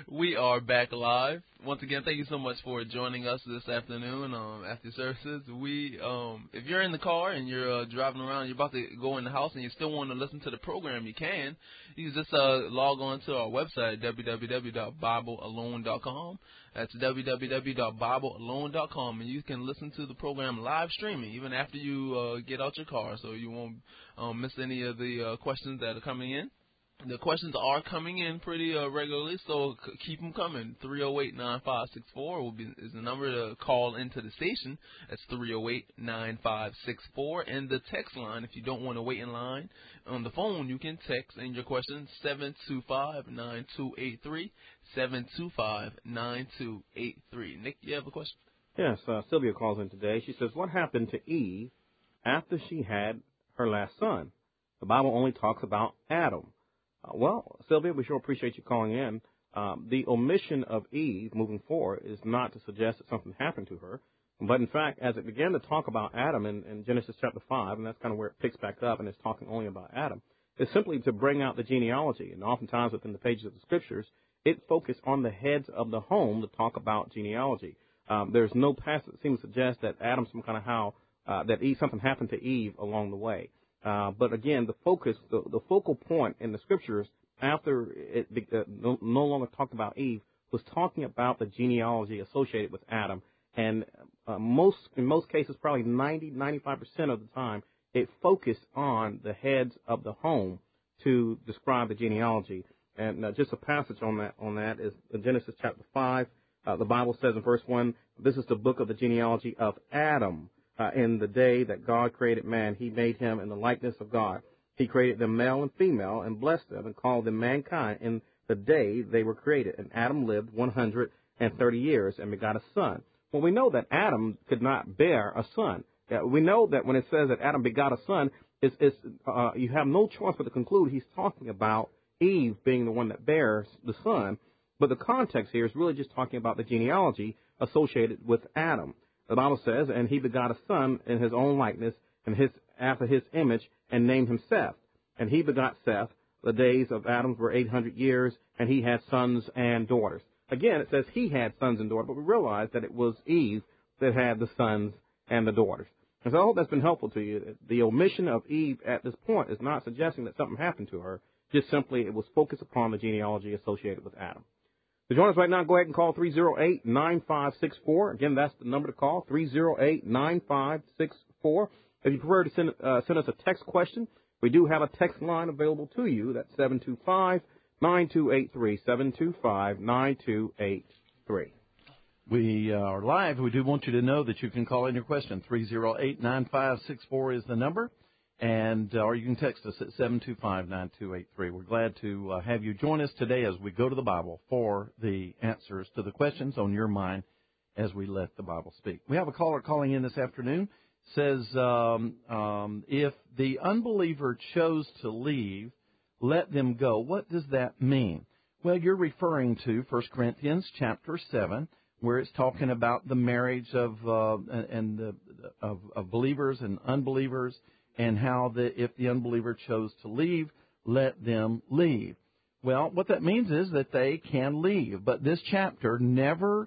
We are back live. Once again, thank you so much for joining us this afternoon um, after services. We, um, if you're in the car and you're uh, driving around, you're about to go in the house and you still want to listen to the program, you can. You can just uh, log on to our website, w w w dot bible alone dot com. That's w w w dot bible alone dot com, and you can listen to the program live streaming even after you uh, get out your car, so you won't um, miss any of the uh, questions that are coming in. The questions are coming in pretty uh, regularly, so c- keep them coming. three oh eight, nine five six four will be is the number to call into the station. That's three oh eight, nine five six four. And the text line, if you don't want to wait in line on the phone, you can text in your question seven two five, nine two eight three, seven two five, nine two eight three. Nick, you have a question? Yes, uh, Sylvia calls in today. She says, what happened to Eve after she had her last son? The Bible only talks about Adam. Uh, well, Sylvia, we sure appreciate you calling in. Um, the omission of Eve moving forward is not to suggest that something happened to her. But, in fact, as it began to talk about Adam in, in Genesis chapter five, and that's kind of where it picks back up and it's talking only about Adam, it's simply to bring out the genealogy. And oftentimes within the pages of the Scriptures, it focused on the heads of the home to talk about genealogy. Um, there's no passage that seems to suggest that Adam some kind of how, uh, that Eve, something happened to Eve along the way. Uh, but again, the focus, the, the focal point in the Scriptures after it uh, no, no longer talked about Eve was talking about the genealogy associated with Adam. And uh, most, in most cases, probably ninety, ninety-five percent of the time, it focused on the heads of the home to describe the genealogy. And uh, just a passage on that on that is Genesis chapter five. Uh, the Bible says in verse one, this is the book of the genealogy of Adam. Uh, in the day that God created man, he made him in the likeness of God. He created them male and female and blessed them and called them mankind in the day they were created. And Adam lived one hundred thirty years and begot a son. Well, we know that Adam could not bear a son. Uh, we know that when it says that Adam begot a son, it's, it's, uh, you have no choice but to conclude he's talking about Eve being the one that bears the son. But the context here is really just talking about the genealogy associated with Adam. The Bible says, and he begot a son in his own likeness and his after his image, and named him Seth. And he begot Seth. The days of Adam were eight hundred years, and he had sons and daughters. Again, it says he had sons and daughters, but we realize that it was Eve that had the sons and the daughters. And so I hope that's been helpful to you. The omission of Eve at this point is not suggesting that something happened to her. Just simply it was focused upon the genealogy associated with Adam. To join us right now, go ahead and call three oh eight, nine five six four. Again, that's the number to call, three oh eight, nine five six four. If you prefer to send, uh, send us a text question, we do have a text line available to you. That's seven two five, nine two eight three, seven two five, nine two eight three. We uh, are live. We do want you to know that you can call in your question. three oh eight, nine five six four is the number, and uh, or you can text us at seven two five, nine two eight three. We're glad to uh, have you join us today as we go to the Bible for the answers to the questions on your mind as we let the Bible speak. We have a caller calling in this afternoon. Says, um, um, if the unbeliever chose to leave, let them go. What does that mean? Well, you're referring to First Corinthians chapter seven, where it's talking about the marriage of uh, and the, of, of believers and unbelievers, and how the, if the unbeliever chose to leave, let them leave. Well, what that means is that they can leave, but this chapter never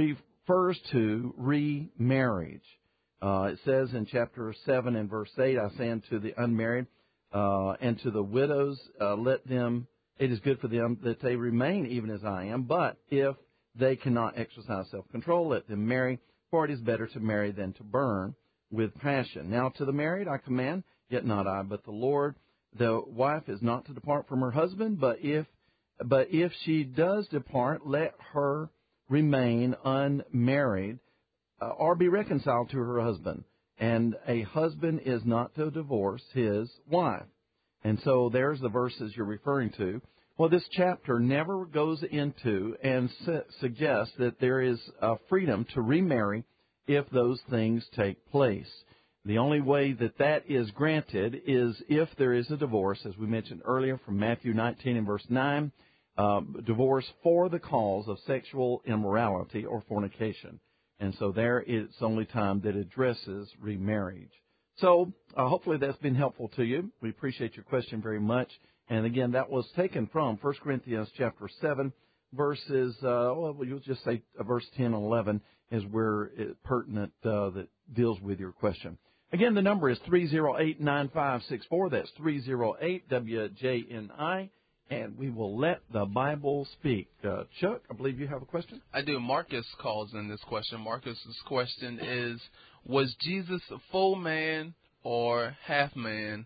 refers to remarriage. Uh, it says in chapter seven and verse eight, I say unto the unmarried uh, and to the widows, uh, let them, it is good for them that they remain even as I am. But if they cannot exercise self-control, let them marry, for it is better to marry than to burn with passion. Now to the married I command, yet not I, but the Lord. The wife is not to depart from her husband, but if, but if she does depart, let her remain unmarried, Uh, or be reconciled to her husband. And a husband is not to divorce his wife. And so there's the verses you're referring to. Well, this chapter never goes into and su- suggests that there is uh, freedom to remarry if those things take place. The only way that that is granted is if there is a divorce, as we mentioned earlier from Matthew nineteen and verse nine, uh, divorce for the cause of sexual immorality or fornication. And so there it's the only time that addresses remarriage. So uh, hopefully that's been helpful to you. We appreciate your question very much. And again, that was taken from First Corinthians chapter seven, verses, uh, well, you'll just say uh, verse ten and eleven is where it's pertinent uh, that deals with your question. Again, the number is three oh eight, nine five six four. That's three oh eight W J N I. And we will let the Bible speak. Uh, Chuck, I believe you have a question? I do. Marcus calls in this question. Marcus's question is, was Jesus full man or half man,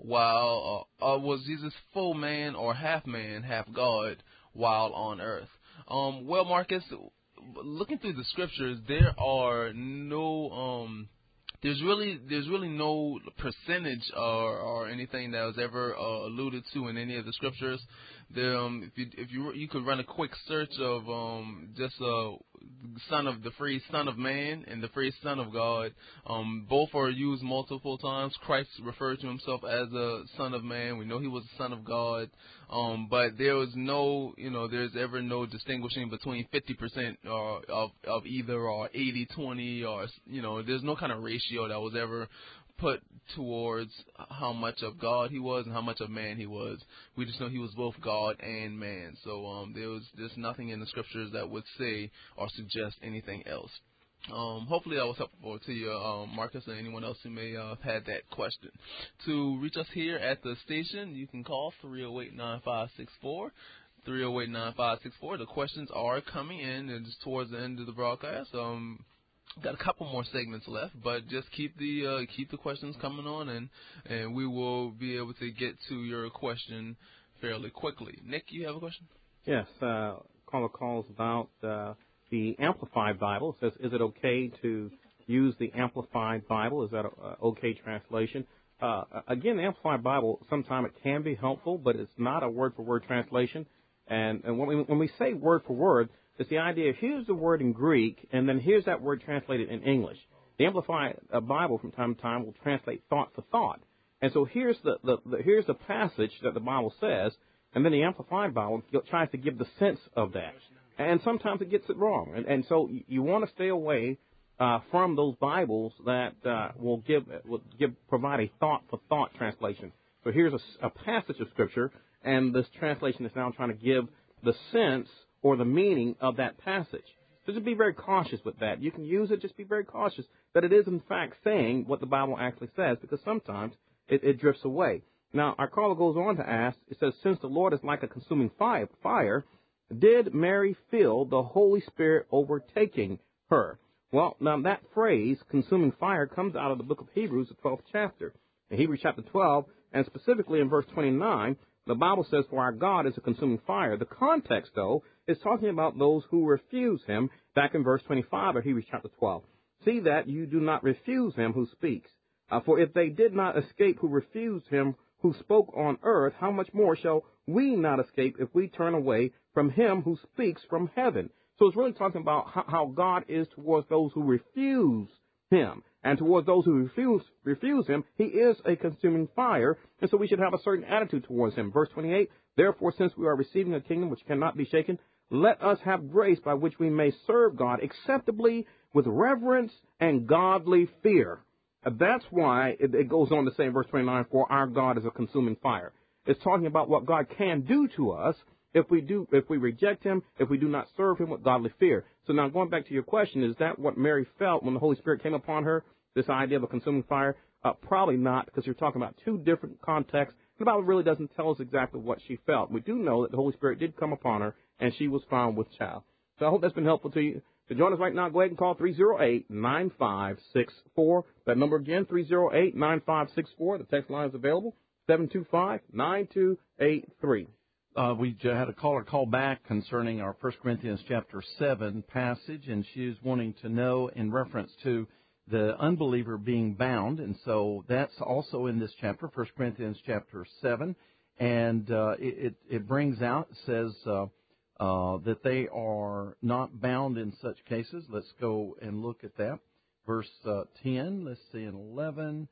while uh, uh, was Jesus full man or half man, half God, while on earth? Um, well, Marcus, looking through the scriptures, there are no... Um, There's really there's really no percentage or, or anything that was ever uh, alluded to in any of the scriptures. There, um, if you if you you could run a quick search of um, just uh, son of the phrase Son of Man and the phrase Son of God, um, both are used multiple times. Christ referred to himself as a Son of Man. We know he was a Son of God, um, but there was no you know there's ever no distinguishing between fifty percent or of of either or eighty twenty or you know there's no kind of ratio that was ever put towards how much of God he was and how much of man he was. We just know he was both God and man. So um, there was just nothing in the scriptures that would say or suggest anything else. Um, hopefully that was helpful to you, um, Marcus, and anyone else who may uh, have had that question. To reach us here at the station, you can call three oh eight, nine five six four. three oh eight, nine five six four. The questions are coming in, and just towards the end of the broadcast. Um, Got a couple more segments left, but just keep the uh, keep the questions coming on, and and we will be able to get to your question fairly quickly. Nick, you have a question? Yes. Uh, caller calls about uh, the Amplified Bible. It says, is it okay to use the Amplified Bible? Is that an okay translation? Uh, again, the Amplified Bible, sometimes it can be helpful, but it's not a word-for-word translation. And, and when we when we say word-for-word, it's the idea of here's the word in Greek, and then here's that word translated in English. The Amplified uh, Bible from time to time will translate thought for thought. And so here's the, the, the here's the passage that the Bible says, and then the Amplified Bible tries to give the sense of that. And sometimes it gets it wrong. And, and so you, you want to stay away uh, from those Bibles that uh, will give will give provide a thought for thought translation. So here's a, a passage of Scripture, and this translation is now trying to give the sense or the meaning of that passage. So just be very cautious with that. You can use it, just be very cautious that it is in fact saying what the Bible actually says, because sometimes it, it drifts away. Now, our caller goes on to ask, it says, since the Lord is like a consuming fire, fire, did Mary feel the Holy Spirit overtaking her? Well, now that phrase, consuming fire, comes out of the book of Hebrews, the twelfth chapter. In Hebrews chapter twelve, and specifically in verse twenty-nine, the Bible says, for our God is a consuming fire. The context, though, is talking about those who refuse him, back in verse twenty-five of Hebrews chapter twelve. See that you do not refuse him who speaks. Uh, for if they did not escape who refused him who spoke on earth, how much more shall we not escape if we turn away from him who speaks from heaven? So it's really talking about how, how God is towards those who refuse him. And towards those who refuse refuse him, he is a consuming fire, and so we should have a certain attitude towards him. Verse twenty-eight, therefore, since we are receiving a kingdom which cannot be shaken, let us have grace by which we may serve God acceptably with reverence and godly fear. And that's why it, it goes on to say in verse twenty-nine, for our God is a consuming fire. It's talking about what God can do to us if we do, if we reject him, if we do not serve him with godly fear. So now going back to your question, is that what Mary felt when the Holy Spirit came upon her? This idea of a consuming fire? Uh, probably not, because you're talking about two different contexts. The Bible really doesn't tell us exactly what she felt. We do know that the Holy Spirit did come upon her, and she was found with child. So I hope that's been helpful to you. To join us right now, go ahead and call three oh eight, nine five six four. That number again, three oh eight, nine five six four. The text line is available, seven two five, nine two eight three. Uh, we had a caller call back concerning our First Corinthians chapter seven passage, and she is wanting to know in reference to the unbeliever being bound, and so that's also in this chapter, First Corinthians chapter seven, and uh, it, it brings out, it says uh, uh, that they are not bound in such cases. Let's go and look at that. Verse uh, ten, let's see, in eleven,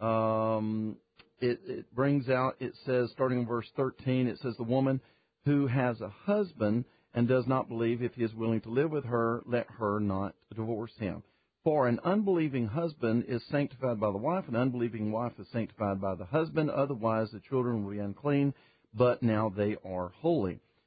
um, it, it brings out, it says, starting in verse thirteen, it says, the woman who has a husband and does not believe, if he is willing to live with her, let her not divorce him. For an unbelieving husband is sanctified by the wife, an unbelieving wife is sanctified by the husband. Otherwise, the children will be unclean, but now they are holy.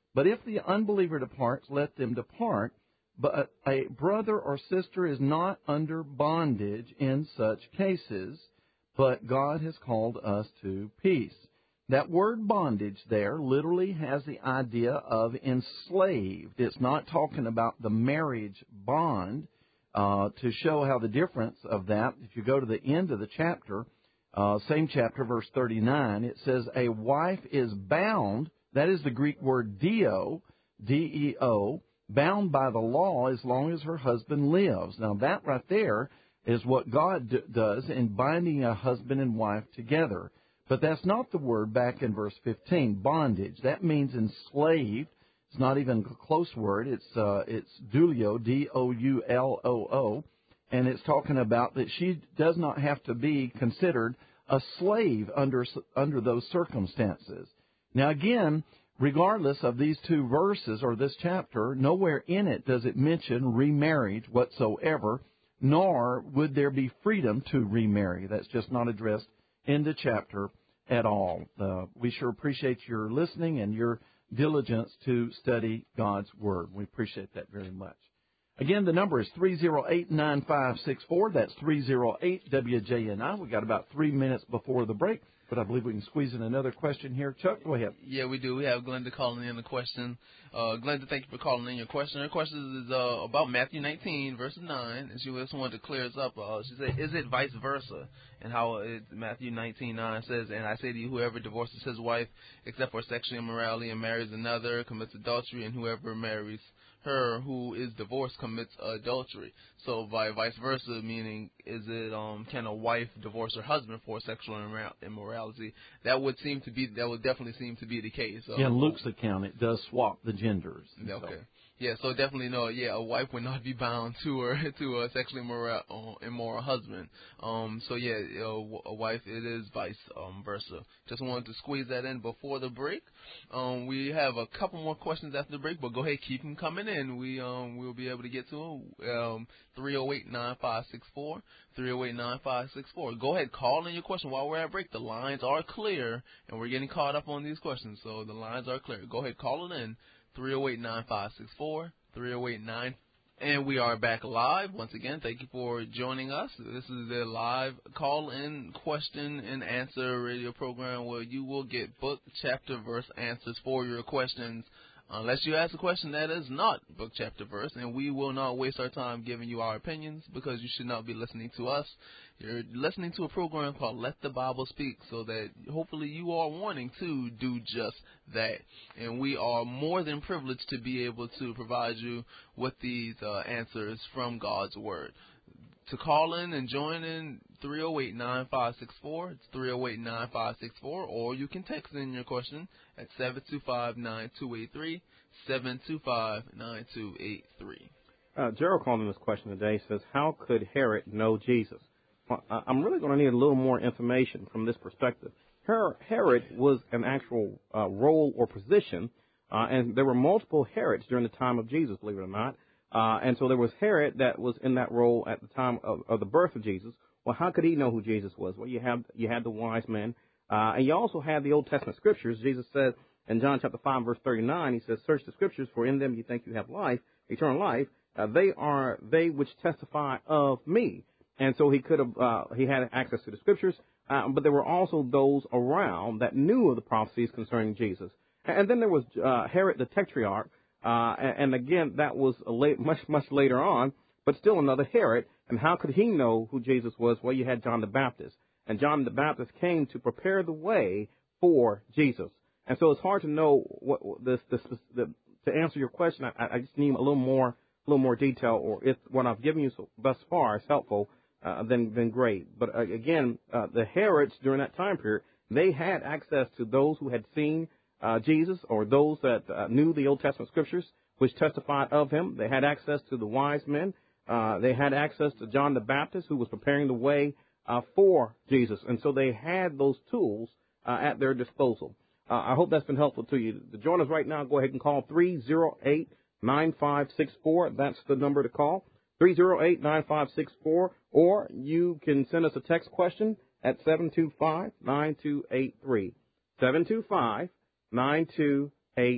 But if the unbeliever departs, let them depart. But a brother or sister is not under bondage in such cases, but God has called us to peace. That word bondage there literally has the idea of enslaved. It's not talking about the marriage bond. Uh, to show how the difference of that, if you go to the end of the chapter, uh, same chapter, verse thirty-nine, it says, a wife is bound, that is the Greek word deo, D E O, bound by the law as long as her husband lives. Now that right there is what God d- does in binding a husband and wife together. But that's not the word back in verse fifteen, bondage. That means enslaved. It's not even a close word. It's uh, it's doulio, D O U L O O, and it's talking about that she does not have to be considered a slave under under those circumstances. Now, again, regardless of these two verses or this chapter, nowhere in it does it mention remarriage whatsoever, nor would there be freedom to remarry. That's just not addressed in the chapter at all. Uh, we sure appreciate your listening and your diligence to study God's Word. We appreciate that very much. Again, the number is three oh eight, nine five six four. That's three oh eight W J N I. We've got about three minutes before the break, but I believe we can squeeze in another question here. Chuck, go ahead. Yeah, we do. We have Glenda calling in a question. Uh, Glenda, thank you for calling in your question. Her question is uh, about Matthew nineteen, verse nine, and she just wanted to clear us up. Uh, she said, is it vice versa? And how it, Matthew nineteen nine says, and I say to you, whoever divorces his wife except for sexual immorality and marries another commits adultery, and whoever marries her who is divorced commits adultery. So by vice versa, meaning is it um can a wife divorce her husband for sexual immorality? That would seem to be that would definitely seem to be the case. Um, yeah, in Luke's account, it does swap the genders. Okay. So. Yeah, so definitely no. Yeah, a wife would not be bound to her to a sexually immoral, uh, immoral husband. Um, so yeah, a, a wife it is vice um, versa. Just wanted to squeeze that in before the break. Um, we have a couple more questions after the break, but go ahead, keep them coming in. We um we'll be able to get to them. Um, three oh eight, nine five six four, three oh eight, nine five six four. Go ahead, call in your question while we're at break. The lines are clear, and we're getting caught up on these questions, so the lines are clear. Go ahead, call it in. three oh eight, nine five six four, three oh eight nine. And we are back live. Once again, thank you for joining us. This is the live call-in question and answer radio program where you will get book, chapter, verse answers for your questions. Unless you ask a question that is not book, chapter, verse, and we will not waste our time giving you our opinions because you should not be listening to us. You're listening to a program called Let the Bible Speak, so that hopefully you are wanting to do just that. And we are more than privileged to be able to provide you with these uh, answers from God's Word. To call in and join in, three oh eight, nine five six four. It's three oh eight, nine five six four. Or you can text in your question at seven two five, nine two eight three, seven two five, nine two eight three. Uh, Gerald called in this question today, says, how could Herod know Jesus? Well, I'm really going to need a little more information from this perspective. Herod was an actual uh, role or position, uh, and there were multiple Herods during the time of Jesus, believe it or not. Uh, and so there was Herod that was in that role at the time of, of the birth of Jesus. Well, how could he know who Jesus was? Well, you have you had the wise men, uh, and you also had the Old Testament scriptures. Jesus said in John chapter five, verse thirty-nine, he says, "Search the scriptures, for in them you think you have life, eternal life. Uh, they are they which testify of me." And so he could have uh, he had access to the scriptures, uh, but there were also those around that knew of the prophecies concerning Jesus. And then there was uh, Herod the Tetrarch. Uh, and, and again, that was a late, much, much later on, but still another Herod. And how could he know who Jesus was? Well, you had John the Baptist. And John the Baptist came to prepare the way for Jesus. And so it's hard to know what this, this, the, to answer your question. I, I just need a little more, a little more detail, or if what I've given you so, thus far is helpful, uh, then, then great. But uh, again, uh, the Herods during that time period, they had access to those who had seen Uh, Jesus, or those that uh, knew the Old Testament scriptures, which testified of him. They had access to the wise men. Uh, they had access to John the Baptist, who was preparing the way uh, for Jesus. And so they had those tools uh, at their disposal. Uh, I hope that's been helpful to you. To join us right now, go ahead and call three oh eight, nine five six four. That's the number to call, three oh eight, nine five six four. Or you can send us a text question at seven two five, nine two eight three. seven two five, nine two eight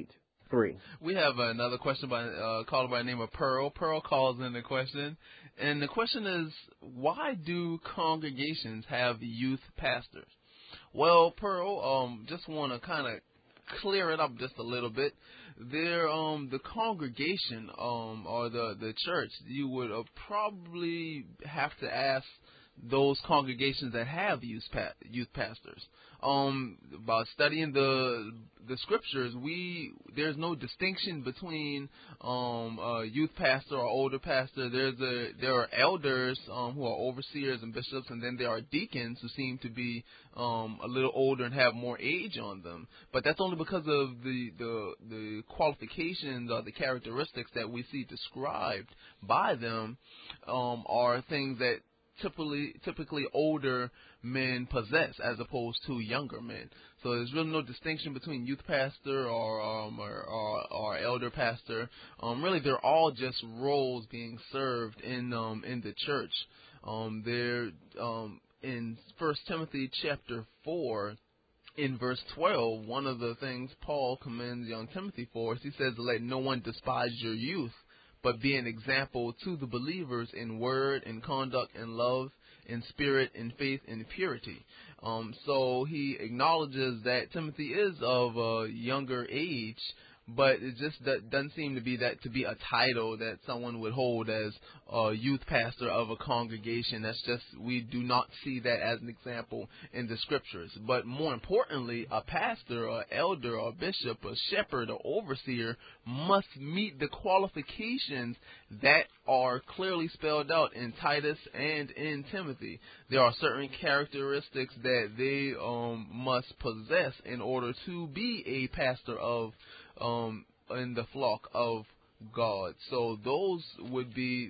three. We have another question by uh, caller by the name of Pearl. Pearl calls in the question, and the question is, why do congregations have youth pastors? Well, Pearl, um, just want to kind of clear it up just a little bit. There, um, the congregation, um, or the the church, you would uh, probably have to ask those congregations that have youth pa- youth pastors. Um, by studying the the scriptures, we there's no distinction between um, a youth pastor or older pastor. There's a there are elders um, who are overseers and bishops, and then there are deacons who seem to be um, a little older and have more age on them. But that's only because of the the the qualifications or the characteristics that we see described by them um, are things that typically typically older men possess as opposed to younger men. So there's really no distinction between youth pastor or um, or, or, or elder pastor. Um, really, they're all just roles being served in um, in the church. Um, they're um, in First Timothy chapter four. In verse twelve, one of the things Paul commends young Timothy for is he says, "Let no one despise your youth, but be an example to the believers in word, in conduct, in love, in spirit, in faith, in purity." Um, so he acknowledges that Timothy is of a younger age, but it just doesn't seem to be that to be a title that someone would hold as a youth pastor of a congregation. That's just, we do not see that as an example in the scriptures. But more importantly, a pastor, or elder, or bishop, or shepherd, or overseer must meet the qualifications that are clearly spelled out in Titus and in Timothy. There are certain characteristics that they um, must possess in order to be a pastor of Um, in the flock of God. So those would be,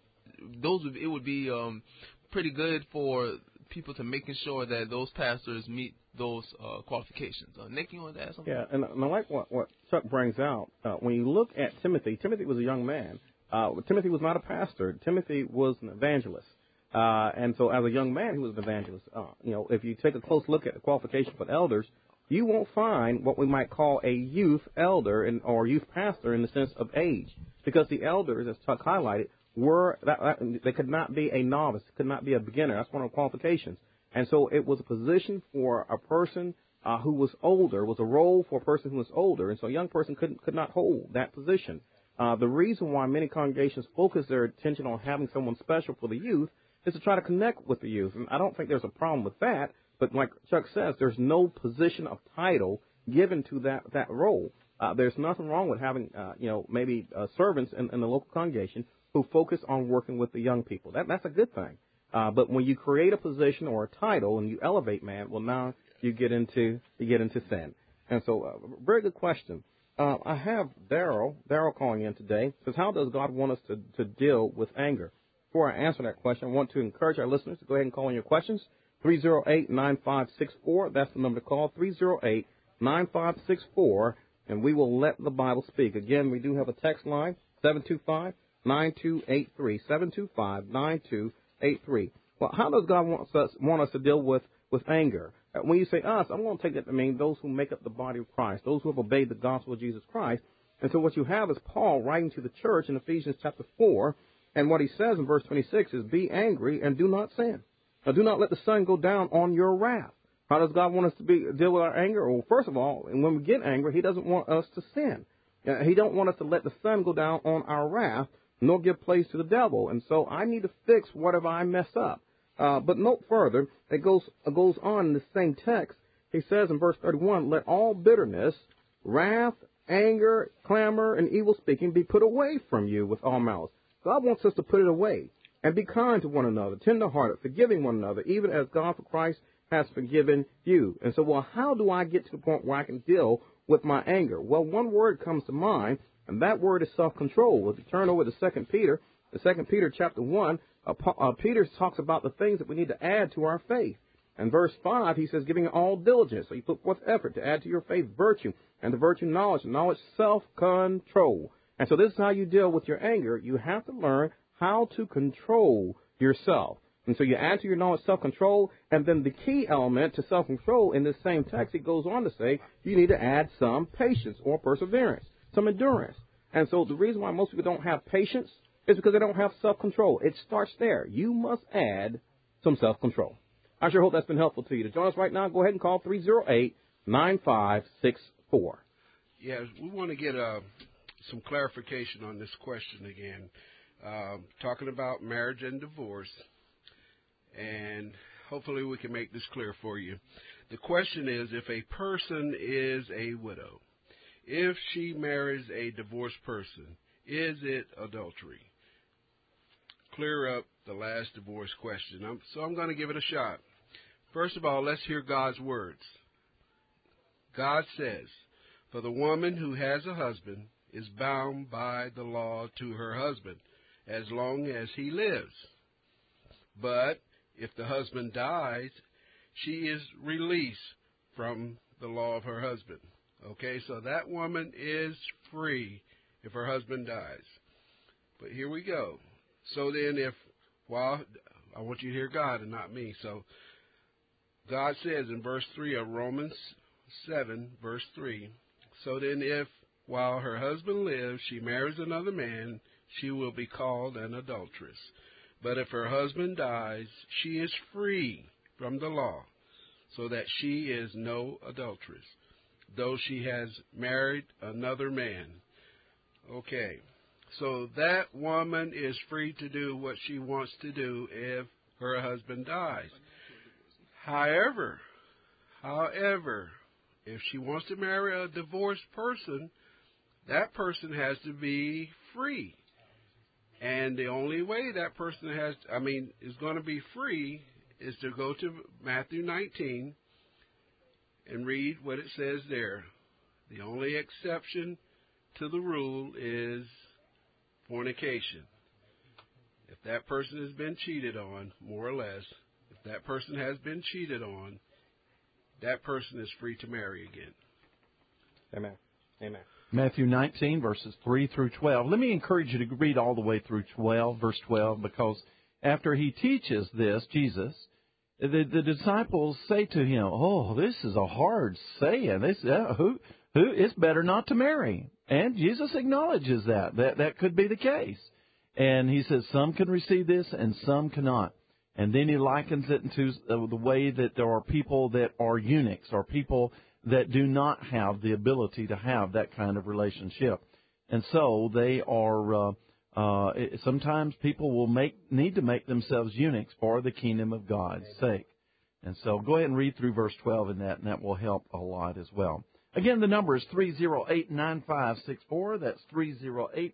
those would, it would be um, pretty good for people to making sure that those pastors meet those uh, qualifications. Uh, Nick, you want to add something? Yeah, and I like what, what Chuck brings out. Uh, when you look at Timothy, Timothy was a young man. Uh, Timothy was not a pastor. Timothy was an evangelist. Uh, and so as a young man, he was an evangelist. Uh, you know, if you take a close look at the qualifications for elders, you won't find what we might call a youth elder in, or youth pastor in the sense of age, because the elders, as Chuck highlighted, were that, that, they could not be a novice, could not be a beginner. That's one of the qualifications. And so it was a position for a person uh, who was older, was a role for a person who was older, and so a young person could could not hold that position. Uh, the reason why many congregations focus their attention on having someone special for the youth is to try to connect with the youth, and I don't think there's a problem with that. But like Chuck says, there's no position of title given to that, that role. Uh, there's nothing wrong with having, uh, you know, maybe uh, servants in, in the local congregation who focus on working with the young people. That, that's a good thing. Uh, but when you create a position or a title and you elevate man, well, now you get into you get into sin. And so, uh, very good question. Uh, I have Daryl, Daryl calling in today. Says, how does God want us to, to deal with anger? Before I answer that question, I want to encourage our listeners to go ahead and call in your questions. three oh eight, nine five six four. That's the number to call, three oh eight, nine five six four, and we will let the Bible speak. Again, we do have a text line, seven two five, nine two eight three, seven two five, nine two eight three. Well, how does God want us, want us to deal with, with anger? When you say us, I'm going to take that to mean those who make up the body of Christ, those who have obeyed the gospel of Jesus Christ. And so what you have is Paul writing to the church in Ephesians chapter four, and what he says in verse twenty-six is, be angry and do not sin. Now, do not let the sun go down on your wrath. How does God want us to be deal with our anger? Well, first of all, and when we get angry, he doesn't want us to sin. Uh, he don't want us to let the sun go down on our wrath, nor give place to the devil. And so I need to fix whatever I mess up. Uh, but note further, it goes, it goes on in the same text. He says in verse thirty-one, let all bitterness, wrath, anger, clamor, and evil speaking be put away from you with all malice. God wants us to put it away. And be kind to one another, tenderhearted, forgiving one another, even as God for Christ has forgiven you. And so, well, how do I get to the point where I can deal with my anger? Well, one word comes to mind, and that word is self-control. If you turn over to Second Peter, the Second Peter chapter one, uh, uh, Peter talks about the things that we need to add to our faith. And verse five, he says, giving all diligence. So you put forth effort to add to your faith virtue, and to virtue knowledge, and knowledge self-control. And so this is how you deal with your anger. You have to learn how to control yourself. And so you add to your knowledge self-control, and then the key element to self-control in this same text, it goes on to say you need to add some patience or perseverance. some endurance. And so the reason why most people don't have patience is because they don't have self-control. It starts there. You must add some self-control. I sure hope that's been helpful to you. To join us right now, go ahead and call three oh eight, nine five six four. Yes, we want to get uh, some clarification on this question again. Uh, talking about marriage and divorce, and hopefully we can make this clear for you. The question is, if a person is a widow, if she marries a divorced person, is it adultery? Clear up the last divorce question. I'm, so I'm going to give it a shot. First of all, let's hear God's words. God says, for the woman who has a husband is bound by the law to her husband as long as he lives. But if the husband dies, she is released from the law of her husband. Okay, so that woman is free if her husband dies. But here we go. So then if, well, I want you to hear God and not me. So God says in verse three of Romans seven, verse three, so then if, while her husband lives, she marries another man, she will be called an adulteress. But if her husband dies, she is free from the law, so that she is no adulteress, though she has married another man. Okay, so that woman is free to do what she wants to do if her husband dies. However, however, if she wants to marry a divorced person, that person has to be free. And the only way that person has, I mean, is going to be free is to go to Matthew nineteen and read what it says there. The only exception to the rule is fornication. If that person has been cheated on, more or less, if that person has been cheated on, that person is free to marry again. Amen. Amen. Matthew nineteen, verses three through twelve. Let me encourage you to read all the way through twelve, verse twelve, because after he teaches this, Jesus, the, the disciples say to him, oh, this is a hard saying. This, uh, who, who, it's better not to marry. And Jesus acknowledges that, that that could be the case. And he says some can receive this and some cannot. And then he likens it into the way that there are people that are eunuchs, or people that do not have the ability to have that kind of relationship. And so they are, uh, uh, sometimes people will make need to make themselves eunuchs for the kingdom of God's sake. And so go ahead and read through verse twelve in that, and that will help a lot as well. Again, the number is three oh eight, nine five six four. That's three oh eight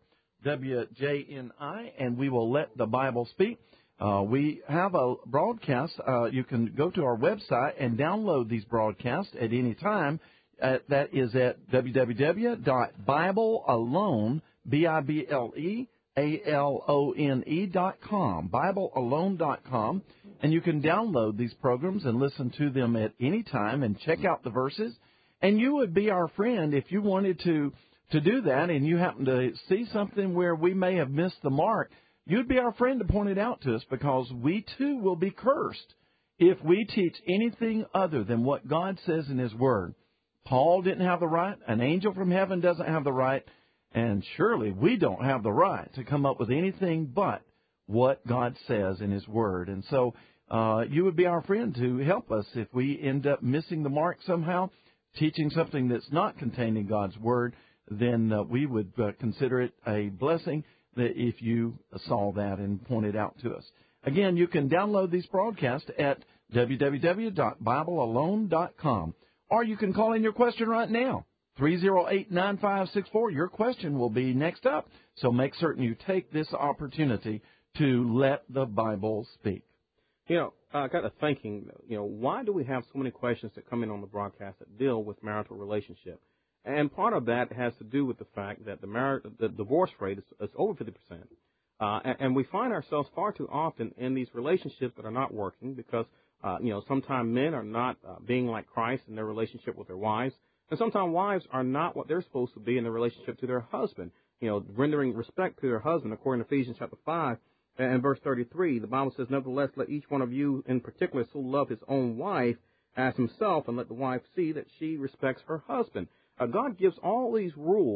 W J N I, and we will let the Bible speak. Uh, we have a broadcast. Uh, you can go to our website and download these broadcasts at any time. Uh, that is at w w w dot bible alone, B I B L E A L O N E dot com, bible alone dot com. And you can download these programs and listen to them at any time and check out the verses. And you would be our friend if you wanted to, to do that, and you happen to see something where we may have missed the mark. You'd be our friend to point it out to us, because we too will be cursed if we teach anything other than what God says in His Word. Paul didn't have the right. An angel from heaven doesn't have the right. And surely we don't have the right to come up with anything but what God says in His Word. And so uh, you would be our friend to help us if we end up missing the mark somehow, teaching something that's not contained in God's Word. Then uh, we would uh, consider it a blessing that if you saw that and pointed out to us. Again, you can download these broadcasts at w w w dot bible alone dot com, or you can call in your question right now, three oh eight, nine five six four. Your question will be next up, so make certain you take this opportunity to let the Bible speak. You know, I got to thinking, you know, why do we have so many questions that come in on the broadcast that deal with marital relationship? And part of that has to do with the fact that the mar- the divorce rate is, is over fifty percent. Uh, and, and we find ourselves far too often in these relationships that are not working because, uh, you know, sometimes men are not uh, being like Christ in their relationship with their wives. And sometimes wives are not what they're supposed to be in their relationship to their husband, you know, rendering respect to their husband, according to Ephesians chapter five and verse thirty-three. The Bible says, nevertheless, let each one of you in particular so love his own wife as himself, and let the wife see that she respects her husband. Uh, God gives all these rules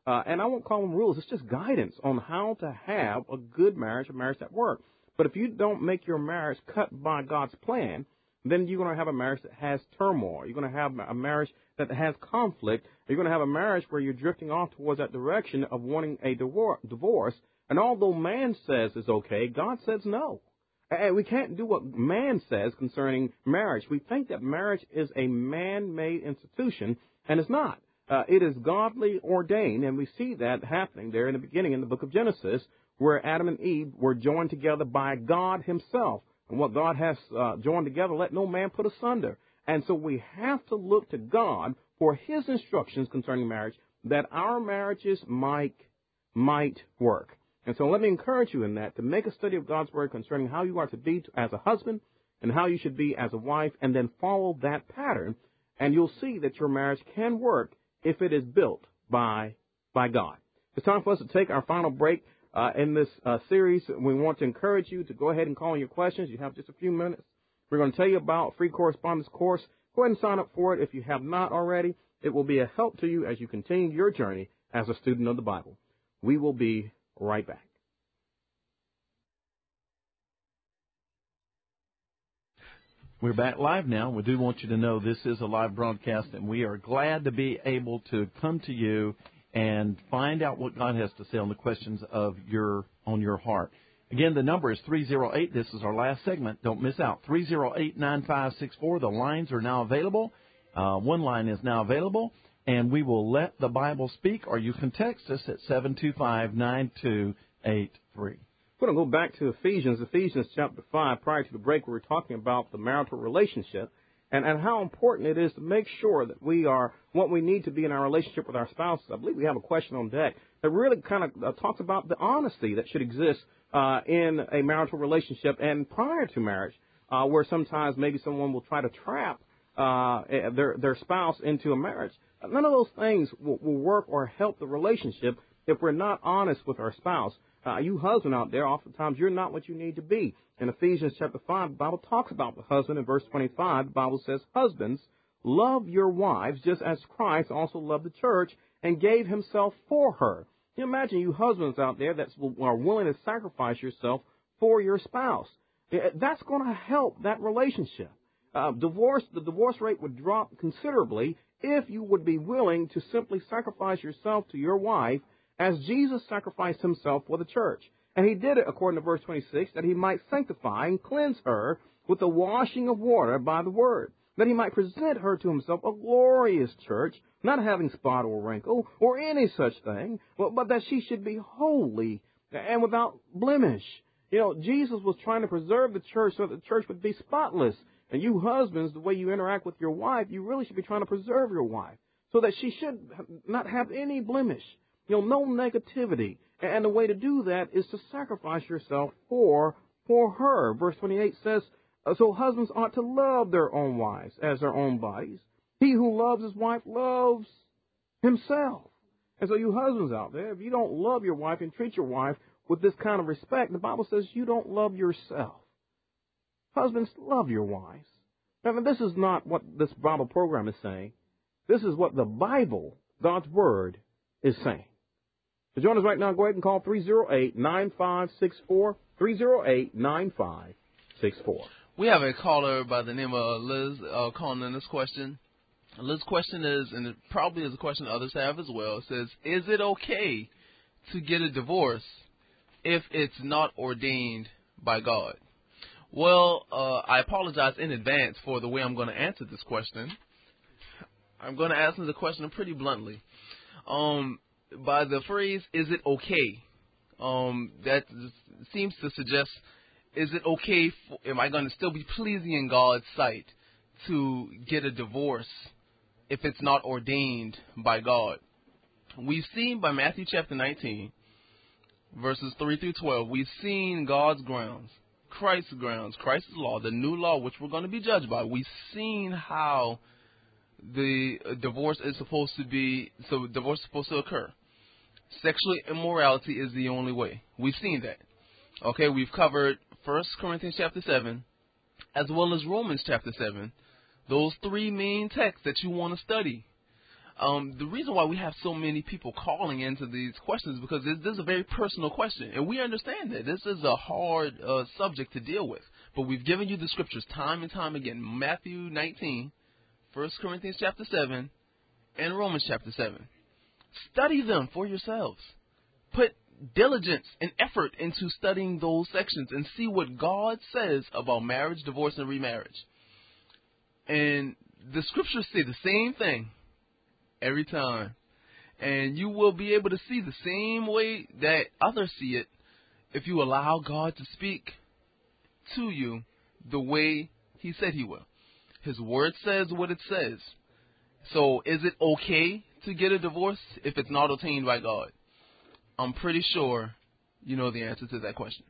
Uh, and I won't call them rules. It's just guidance on how to have a good marriage, a marriage that works. But if you don't make your marriage cut by God's plan, then you're going to have a marriage that has turmoil. You're going to have a marriage that has conflict. You're going to have a marriage where you're drifting off towards that direction of wanting a divorce. And although man says it's okay, God says no. And we can't do what man says concerning marriage. We think that marriage is a man-made institution, and it's not. Uh, it is godly ordained, and we see that happening there in the beginning in the book of Genesis, where Adam and Eve were joined together by God himself. And what God has uh, joined together, let no man put asunder. And so we have to look to God for his instructions concerning marriage, that our marriages might, might work. And so let me encourage you in that, to make a study of God's word concerning how you are to be as a husband and how you should be as a wife, and then follow that pattern, and you'll see that your marriage can work if it is built by, by God. It's time for us to take our final break uh, in this uh, series. We want to encourage you to go ahead and call in your questions. You have just a few minutes. We're going to tell you about a free correspondence course. Go ahead and sign up for it if you have not already. It will be a help to you as you continue your journey as a student of the Bible. We will be right back. We're back live now. We do want you to know this is a live broadcast, and we are glad to be able to come to you and find out what God has to say on the questions of your on your heart. Again, the number is three oh eight. This is our last segment. Don't miss out. three oh eight, nine five six four. The lines are now available. Uh, one line is now available, and we will let the Bible speak, or you can text us at seven two five, nine two eight three. We're going to go back to Ephesians, Ephesians chapter five. Prior to the break, we were talking about the marital relationship and, and how important it is to make sure that we are what we need to be in our relationship with our spouses. I believe we have a question on deck that really kind of uh, talks about the honesty that should exist uh, in a marital relationship and prior to marriage, uh, where sometimes maybe someone will try to trap uh, their, their spouse into a marriage. None of those things will, will work or help the relationship if we're not honest with our spouse. Uh, you husband out there, oftentimes you're not what you need to be. In Ephesians chapter five, the Bible talks about the husband. In verse twenty-five, the Bible says, husbands, love your wives just as Christ also loved the church and gave himself for her. Can you imagine you husbands out there that are willing to sacrifice yourself for your spouse? That's going to help that relationship. Uh, divorce, the divorce rate would drop considerably if you would be willing to simply sacrifice yourself to your wife as Jesus sacrificed himself for the church. And he did it, according to verse twenty-six, that he might sanctify and cleanse her with the washing of water by the word, that he might present her to himself a glorious church, not having spot or wrinkle or any such thing, but, but that she should be holy and without blemish. You know, Jesus was trying to preserve the church so that the church would be spotless. And you husbands, the way you interact with your wife, you really should be trying to preserve your wife so that she should not have any blemish. You know, no negativity. And the way to do that is to sacrifice yourself for for her. Verse twenty-eight says, so husbands ought to love their own wives as their own bodies. He who loves his wife loves himself. And so you husbands out there, if you don't love your wife and treat your wife with this kind of respect, the Bible says you don't love yourself. Husbands, love your wives. Now, this is not what this Bible program is saying. This is what the Bible, God's Word, is saying. To join us right now, go ahead and call three oh eight, nine five six four, three oh eight, nine five six four. We have a caller by the name of Liz uh, calling in this question. Liz's question is, and it probably is a question others have as well, it says, is it okay to get a divorce if it's not ordained by God? Well, uh, I apologize in advance for the way I'm going to answer this question. I'm going to answer the question pretty bluntly. Um, by the phrase, is it okay? Um, that seems to suggest, is it okay, for, am I going to still be pleasing in God's sight to get a divorce if it's not ordained by God? We've seen by Matthew chapter nineteen, verses three through twelve, we've seen God's grounds, Christ's grounds, Christ's law, the new law which we're going to be judged by. We've seen how the divorce is supposed to be, so divorce is supposed to occur. Sexual immorality is the only way. We've seen that. Okay, we've covered First Corinthians chapter seven, as well as Romans chapter seven. Those three main texts that you want to study. Um, the reason why we have so many people calling into these questions is because this, this is a very personal question, and we understand that this is a hard uh, subject to deal with. But we've given you the scriptures time and time again: Matthew nineteen, First Corinthians chapter seven, and Romans chapter seven. Study them for yourselves. Put diligence and effort into studying those sections and see what God says about marriage, divorce, and remarriage. And the scriptures say the same thing every time. And you will be able to see the same way that others see it if you allow God to speak to you the way He said He will. His word says what it says. So is it okay to get a divorce if it's not obtained by God? I'm pretty sure you know the answer to that question.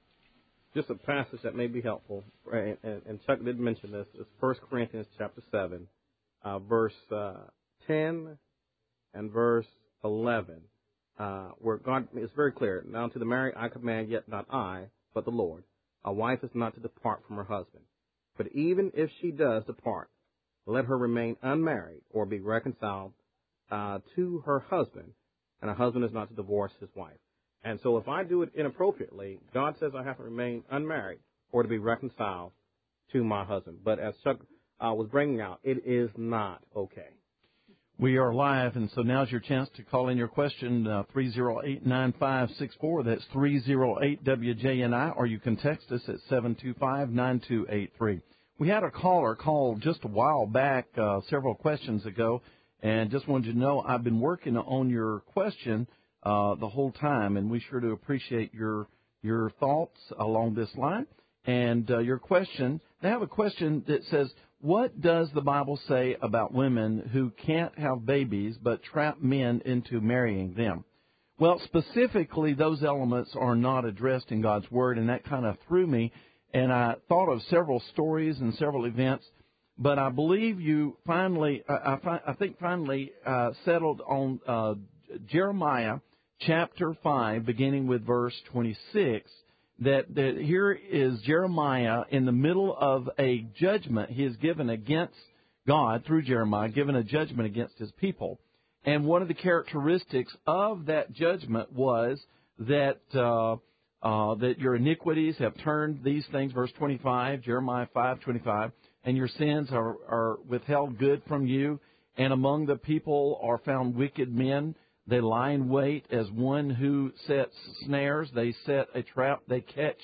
Just a passage that may be helpful, and, and, and Chuck did mention this, is First Corinthians chapter seven, uh, verse uh, ten and verse eleven, uh, where God is very clear. Now to the married I command, yet not I, but the Lord. A wife is not to depart from her husband. But even if she does depart, let her remain unmarried or be reconciled uh, to her husband, and a husband is not to divorce his wife. And so if I do it inappropriately, God says I have to remain unmarried or to be reconciled to my husband. But as Chuck uh, was bringing out, it is not okay. We are live, and so now's your chance to call in your question, uh, three oh eight, nine five six four. That's three oh eight W J N I, or you can text us at seven two five, nine two eight three. We had a caller call just a while back, uh, several questions ago, and just wanted you to know I've been working on your question uh, the whole time, and we sure do appreciate your your thoughts along this line. And uh, your question, they have a question that says, what does the Bible say about women who can't have babies but trap men into marrying them? Well, specifically, those elements are not addressed in God's Word, and that kind of threw me. And I thought of several stories and several events, but I believe you finally, I, I, I think finally uh, settled on uh, Jeremiah chapter five, beginning with verse twenty-six. That, that here is Jeremiah in the middle of a judgment he has given against God through Jeremiah, given a judgment against his people. And one of the characteristics of that judgment was that uh, uh, that your iniquities have turned these things, verse twenty-five, Jeremiah five twenty-five, and your sins are, are withheld good from you, and among the people are found wicked men. They lie in wait as one who sets snares. They set a trap. They catch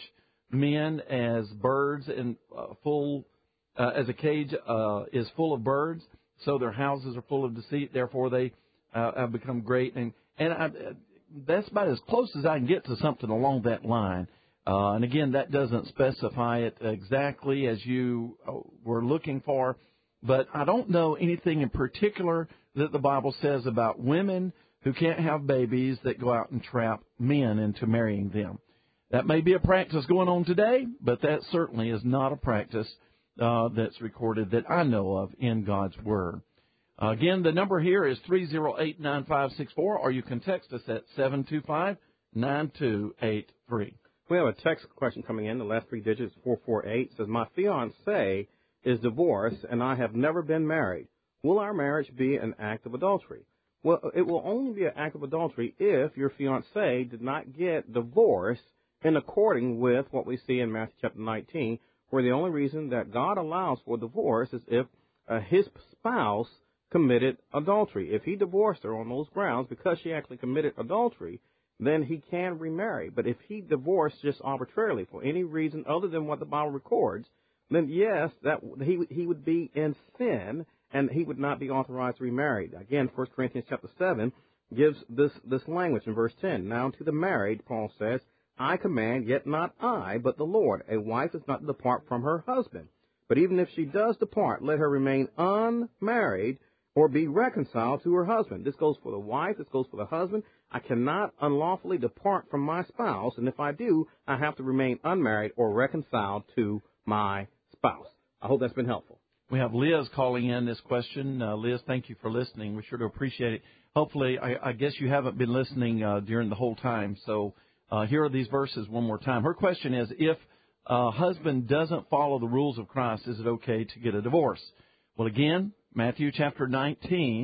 men as birds and uh, full uh, as a cage uh, is full of birds. So their houses are full of deceit. Therefore, they uh, have become great. And and I, that's about as close as I can get to something along that line. Uh, and again, that doesn't specify it exactly as you were looking for. But I don't know anything in particular that the Bible says about women who can't have babies that go out and trap men into marrying them. That may be a practice going on today, but that certainly is not a practice uh, that's recorded that I know of in God's Word. Uh, again, the number here is three oh eight, nine five six four, or you can text us at seven two five, nine two eight three. We have a text question coming in. The last three digits, four four eight, says, my fiancé is divorced and I have never been married. Will our marriage be an act of adultery? Well, it will only be an act of adultery if your fiancé did not get divorced in according with what we see in Matthew chapter nineteen, where the only reason that God allows for divorce is if uh, his spouse committed adultery. If he divorced her on those grounds because she actually committed adultery, then he can remarry. But if he divorced just arbitrarily for any reason other than what the Bible records, then yes, that he he would be in sin, and he would not be authorized to remarry. Again, First Corinthians chapter seven gives this, this language in verse ten. Now to the married, Paul says, I command, yet not I, but the Lord. A wife is not to depart from her husband. But even if she does depart, let her remain unmarried or be reconciled to her husband. This goes for the wife. This goes for the husband. I cannot unlawfully depart from my spouse, and if I do, I have to remain unmarried or reconciled to my spouse. I hope that's been helpful. We have Liz calling in this question. Uh, Liz, thank you for listening. We sure do appreciate it. Hopefully, I, I guess you haven't been listening uh, during the whole time. So uh, here are these verses one more time. Her question is, if a husband doesn't follow the rules of Christ, is it okay to get a divorce? Well, again, Matthew chapter nineteen,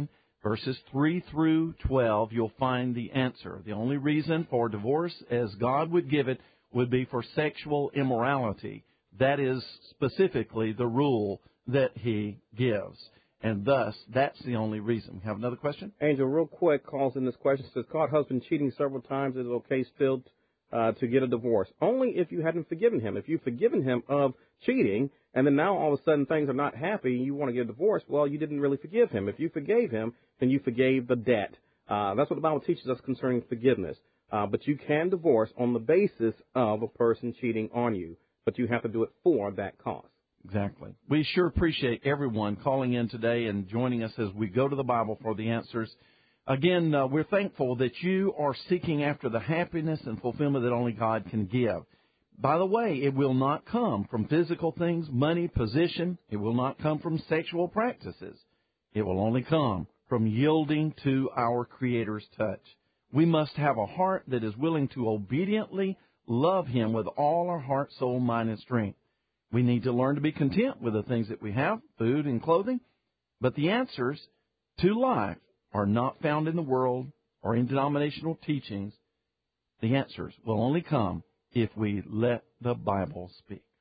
verses three through twelve, you'll find the answer. The only reason for divorce, as God would give it, would be for sexual immorality. That is specifically the rule that He gives. And thus, that's the only reason. We have another question? Angel, real quick, calls in this question. Says, caught husband cheating several times. Is it okay still uh, to get a divorce? Only if you hadn't forgiven him. If you've forgiven him of cheating, and then now all of a sudden things are not happy, and you want to get a divorce, well, you didn't really forgive him. If you forgave him, then you forgave the debt. Uh, that's what the Bible teaches us concerning forgiveness. Uh, but you can divorce on the basis of a person cheating on you, but you have to do it for that cause. Exactly. We sure appreciate everyone calling in today and joining us as we go to the Bible for the answers. Again, uh, we're thankful that you are seeking after the happiness and fulfillment that only God can give. By the way, it will not come from physical things, money, position. It will not come from sexual practices. It will only come from yielding to our Creator's touch. We must have a heart that is willing to obediently love Him with all our heart, soul, mind, and strength. We need to learn to be content with the things that we have, food and clothing. But the answers to life are not found in the world or in denominational teachings. The answers will only come if we let the Bible speak.